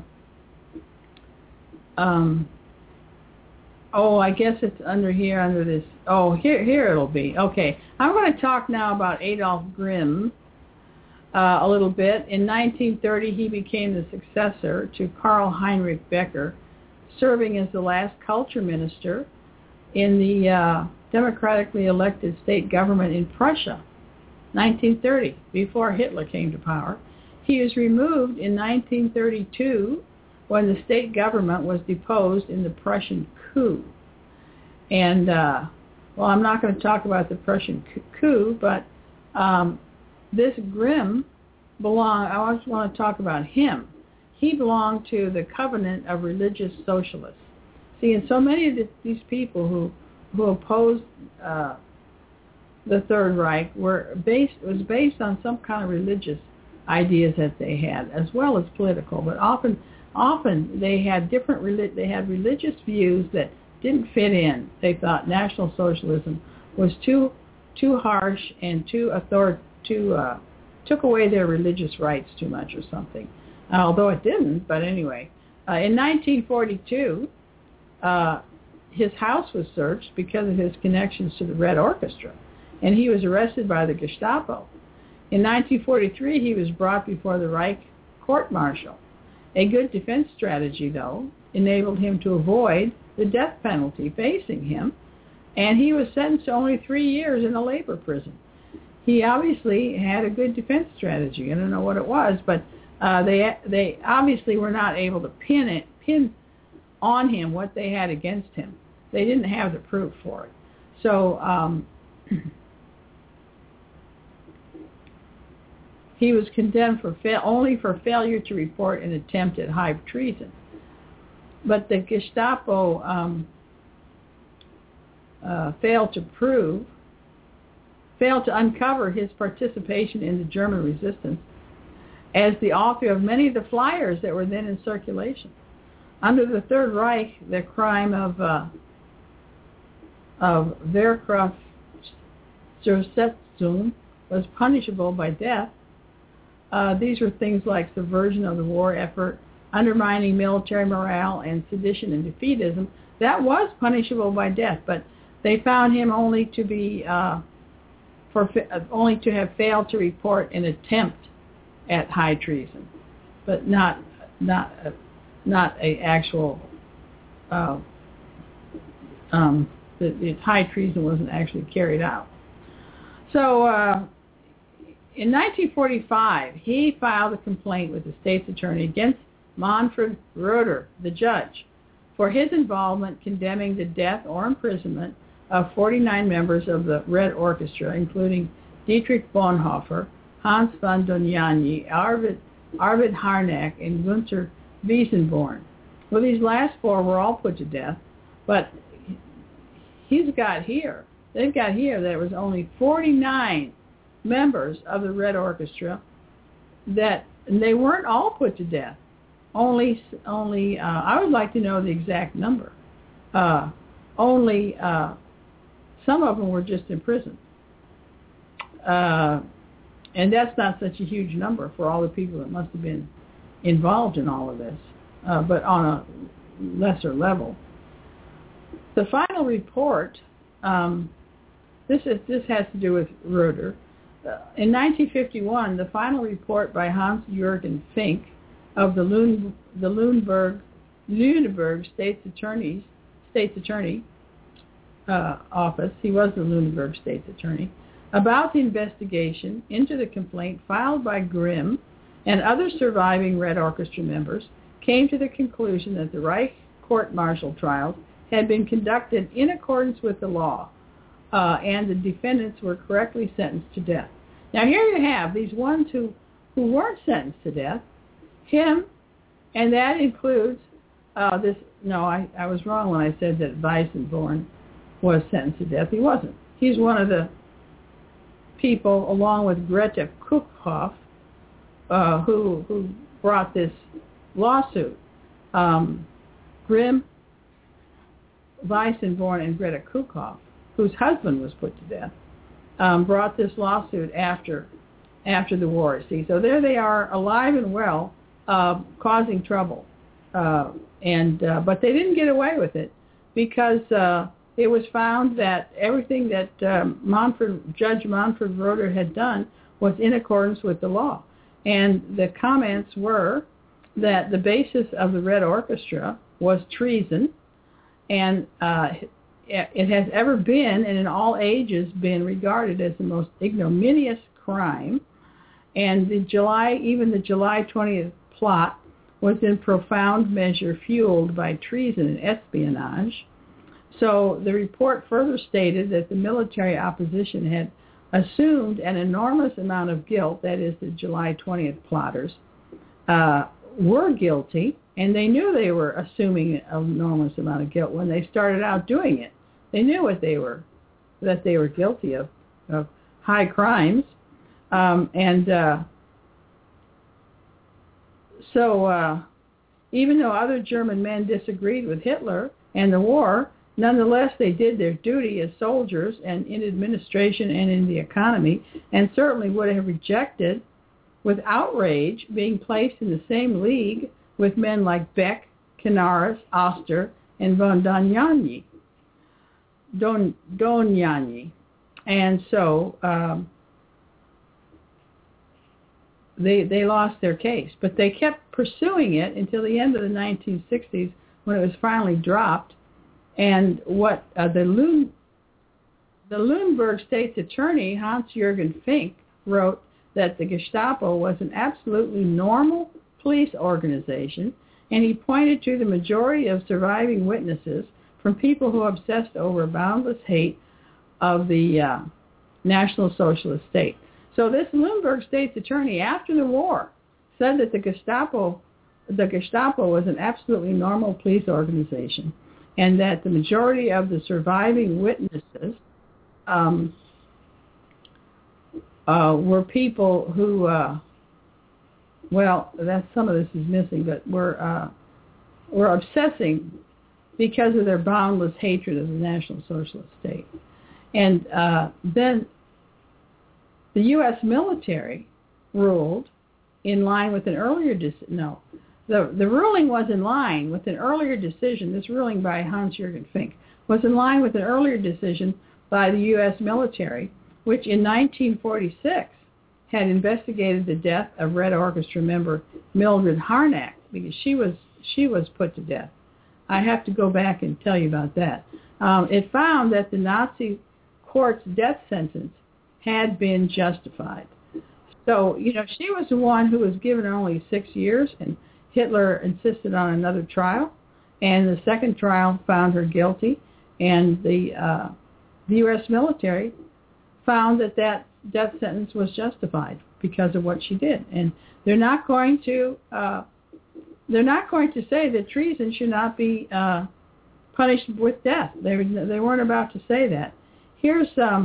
I guess it's under here, under this. Oh, here it'll be. Okay, I'm going to talk now about Adolf Grimm a little bit. In 1930, he became the successor to Karl Heinrich Becker, serving as the last culture minister in the democratically elected state government in Prussia, 1930, before Hitler came to power. He was removed in 1932 when the state government was deposed in the Prussian coup. And, I'm not going to talk about the Prussian coup, but this Grimm I just want to talk about him. He belonged to the Covenant of Religious Socialists. See, and so many of these people who opposed the Third Reich was based on some kind of religious ideas that they had, as well as political. But often they had religious views that didn't fit in. They thought National Socialism was too harsh and took away their religious rights too much or something. Although it didn't, but anyway. In 1942, his house was searched because of his connections to the Red Orchestra, and he was arrested by the Gestapo. In 1943, he was brought before the Reich court-martial. A good defense strategy, though, enabled him to avoid the death penalty facing him, and he was sentenced to only 3 years in a labor prison. He obviously had a good defense strategy. I don't know what it was, but they obviously were not able to pin on him what they had against him. They didn't have the proof for it. So he was condemned only for failure to report an attempt at high treason. But the Gestapo failed to uncover his participation in the German resistance as the author of many of the flyers that were then in circulation. Under the Third Reich, the crime of Verkraftsversetzung was punishable by death. These were things like subversion of the war effort, undermining military morale, and sedition and defeatism. That was punishable by death, but they found him only to have failed to report an attempt at high treason, but not a actual. The high treason wasn't actually carried out. So in 1945, he filed a complaint with the state's attorney against Manfred Roeder, the judge, for his involvement condemning the death or imprisonment of 49 members of the Red Orchestra, including Dietrich Bonhoeffer, Hans von Dohnanyi, Arvid Harnack, and Gunther Wiesenborn. Well, these last four were all put to death, but they've got here that it was only 49 members of the Red Orchestra and they weren't all put to death. Only I would like to know the exact number. Some of them were just imprisoned. And that's not such a huge number for all the people that must have been involved in all of this, but on a lesser level. The final report, this has to do with Roeder. In 1951, the final report by Hans-Jürgen Fink of the Lüneburg State's Attorney office, he was the Lüneburg State's Attorney, about the investigation into the complaint filed by Grimm and other surviving Red Orchestra members, came to the conclusion that the Reich court-martial trials had been conducted in accordance with the law, and the defendants were correctly sentenced to death. Now here you have these ones who weren't sentenced to death, him, and that includes this. No, I was wrong when I said that Weissenborn was sentenced to death. He wasn't. He's one of the people, along with Greta Kuckhoff, who brought this lawsuit. Grimm, Weissenborn, and Greta Kuckhoff, whose husband was put to death, brought this lawsuit after the war. See, so there they are, alive and well, causing trouble, but they didn't get away with it because it was found that everything that Judge Manfred Roeder had done was in accordance with the law, and the comments were that the basis of the Red Orchestra was treason, and it has ever been, and in all ages, been regarded as the most ignominious crime. And the July 20th plot was in profound measure fueled by treason and espionage. So the report further stated that the military opposition had assumed an enormous amount of guilt, that is, the July 20th plotters were guilty, and they knew they were assuming an enormous amount of guilt when they started out doing it. They knew that they were guilty of high crimes, so even though other German men disagreed with Hitler and the war, nonetheless they did their duty as soldiers and in administration and in the economy, and certainly would have rejected with outrage being placed in the same league with men like Beck, Canaris, Oster, and von Dohnanyi. And so they lost their case. But they kept pursuing it until the end of the 1960s when it was finally dropped. And what the Lüneburg State's Attorney, Hans-Jürgen Fink, wrote that the Gestapo was an absolutely normal police organization, and he pointed to the majority of surviving witnesses from people who obsessed over boundless hate of the National Socialist State. So this Lüneburg State's Attorney, after the war, said that the Gestapo was an absolutely normal police organization, and that the majority of the surviving witnesses were people who, that's some of this is missing, but were obsessing because of their boundless hatred of the National Socialist State. And then the U.S. military ruled in line with an earlier decision. The ruling was in line with an earlier decision. This ruling by Hans-Jürgen Fink was in line with an earlier decision by the U.S. military, which in 1946 had investigated the death of Red Orchestra member Mildred Harnack, because she was put to death. I have to go back and tell you about that. It found that the Nazi court's death sentence had been justified. So, she was the one who was given only 6 years, and Hitler insisted on another trial, and the second trial found her guilty, and the U.S. military found that death sentence was justified because of what she did. And they're not going to say that treason should not be punished with death. They weren't about to say that. Here's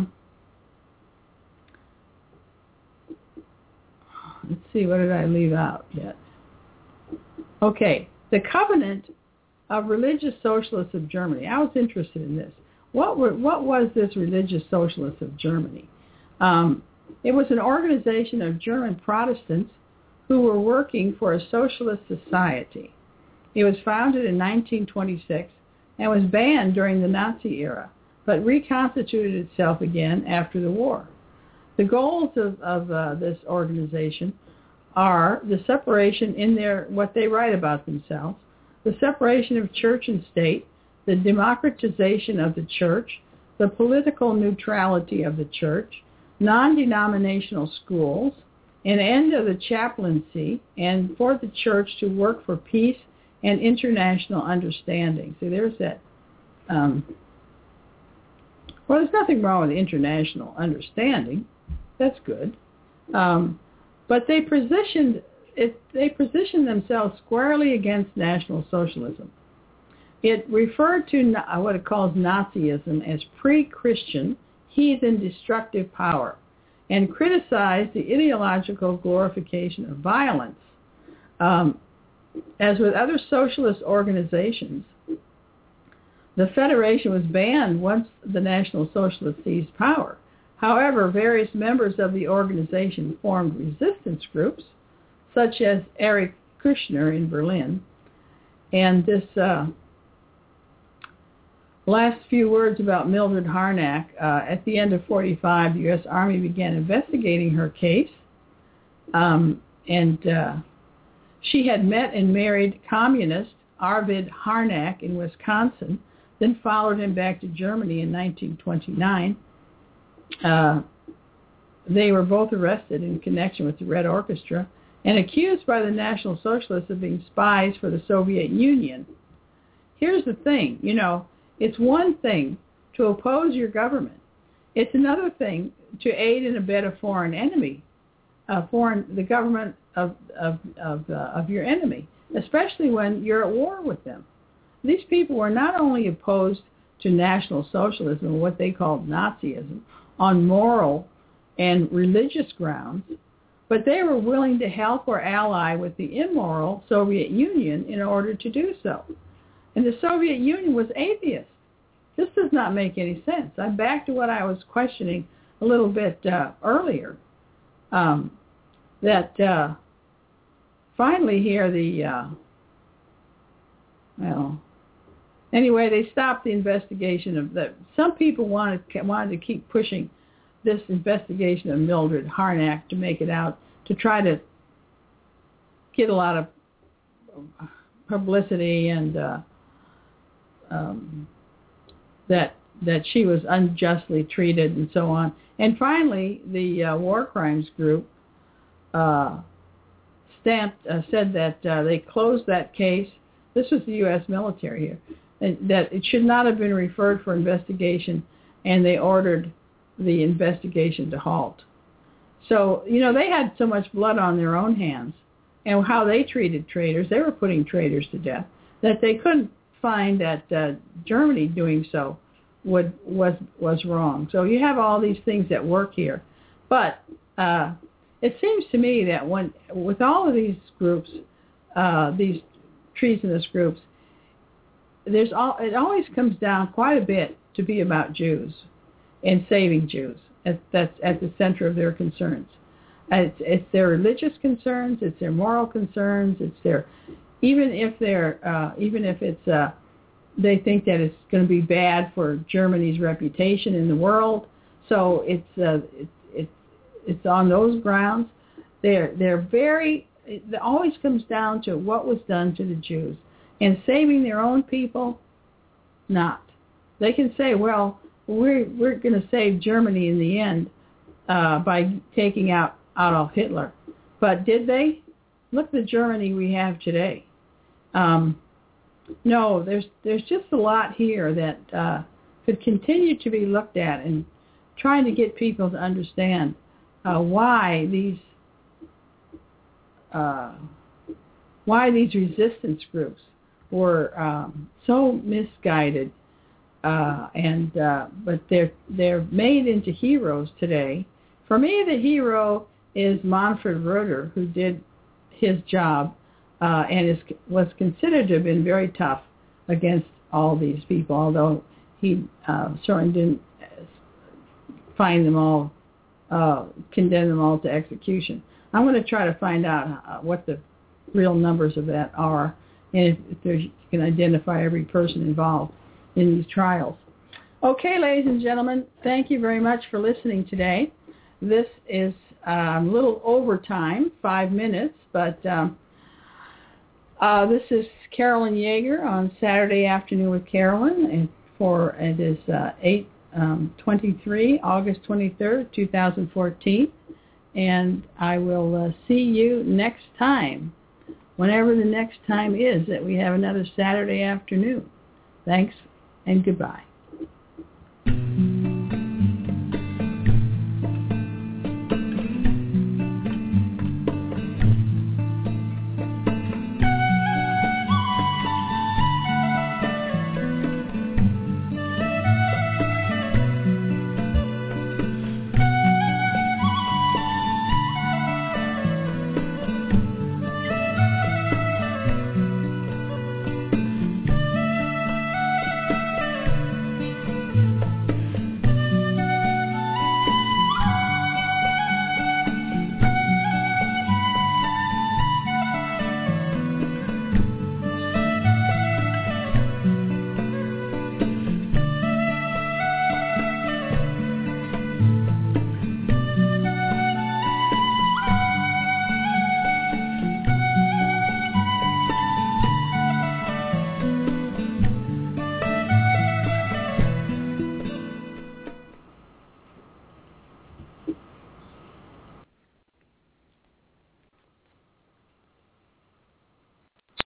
let's see, what did I leave out yet? Okay, the Covenant of Religious Socialists of Germany. I was interested in this. What was this Religious Socialists of Germany? It was an organization of German Protestants who were working for a socialist society. It was founded in 1926 and was banned during the Nazi era, but reconstituted itself again after the war. The goals of this organization are the separation in what they write about themselves, the separation of church and state, the democratization of the church, the political neutrality of the church, non-denominational schools, an end of the chaplaincy, and for the church to work for peace and international understanding. So there's that. Well, there's nothing wrong with international understanding. That's good. But they positioned themselves squarely against National Socialism. It referred to what it calls Nazism as pre-Christian, heathen, destructive power, and criticized the ideological glorification of violence. As with other socialist organizations, the Federation was banned once the National Socialists seized power. However, various members of the organization formed resistance groups, such as Erich Kushner in Berlin. And this last few words about Mildred Harnack. At the end of 1945, the U.S. Army began investigating her case. She had met and married communist Arvid Harnack in Wisconsin, then followed him back to Germany in 1929. They were both arrested in connection with the Red Orchestra and accused by the National Socialists of being spies for the Soviet Union. Here's the thing, it's one thing to oppose your government. It's another thing to aid and abet a foreign enemy, the government of your enemy, especially when you're at war with them. These people were not only opposed to National Socialism, what they called Nazism, on moral and religious grounds, but they were willing to help or ally with the immoral Soviet Union in order to do so. And the Soviet Union was atheist. This does not make any sense. I'm back to what I was questioning a little bit earlier, that finally here anyway, they stopped the investigation of that. Some people wanted to keep pushing this investigation of Mildred Harnack to make it out, to try to get a lot of publicity and that she was unjustly treated and so on. And finally, the War Crimes Group said that they closed that case. This was the U.S. military here, that it should not have been referred for investigation, and they ordered the investigation to halt. So, they had so much blood on their own hands, and how they treated traitors, they were putting traitors to death, that they couldn't find that Germany doing so was wrong. So you have all these things that work here. But it seems to me that with all of these groups, these treasonous groups, it always comes down quite a bit to be about Jews and saving Jews. That's at the center of their concerns. It's their religious concerns, it's their moral concerns, it's their even if it's they think that it's going to be bad for Germany's reputation in the world. So it's on those grounds. It always comes down to what was done to the Jews. And saving their own people, not. They can say, well, we're going to save Germany in the end by taking out Adolf Hitler. But did they? Look at the Germany we have today. No, there's just a lot here that could continue to be looked at and trying to get people to understand why these resistance groups were so misguided, but they're made into heroes today. For me, the hero is Manfred Röder, who did his job and was considered to have been very tough against all these people, although he certainly didn't find them all condemn them all to execution. I'm going to try to find out what the real numbers of that are, and if you can identify every person involved in these trials. Okay, ladies and gentlemen, thank you very much for listening today. This is a little over time, 5 minutes, but this is Carolyn Yeager on Saturday Afternoon with Carolyn, and it is 8/23, August 23rd, 2014, and I will see you next time, whenever the next time is that we have another Saturday afternoon. Thanks and goodbye.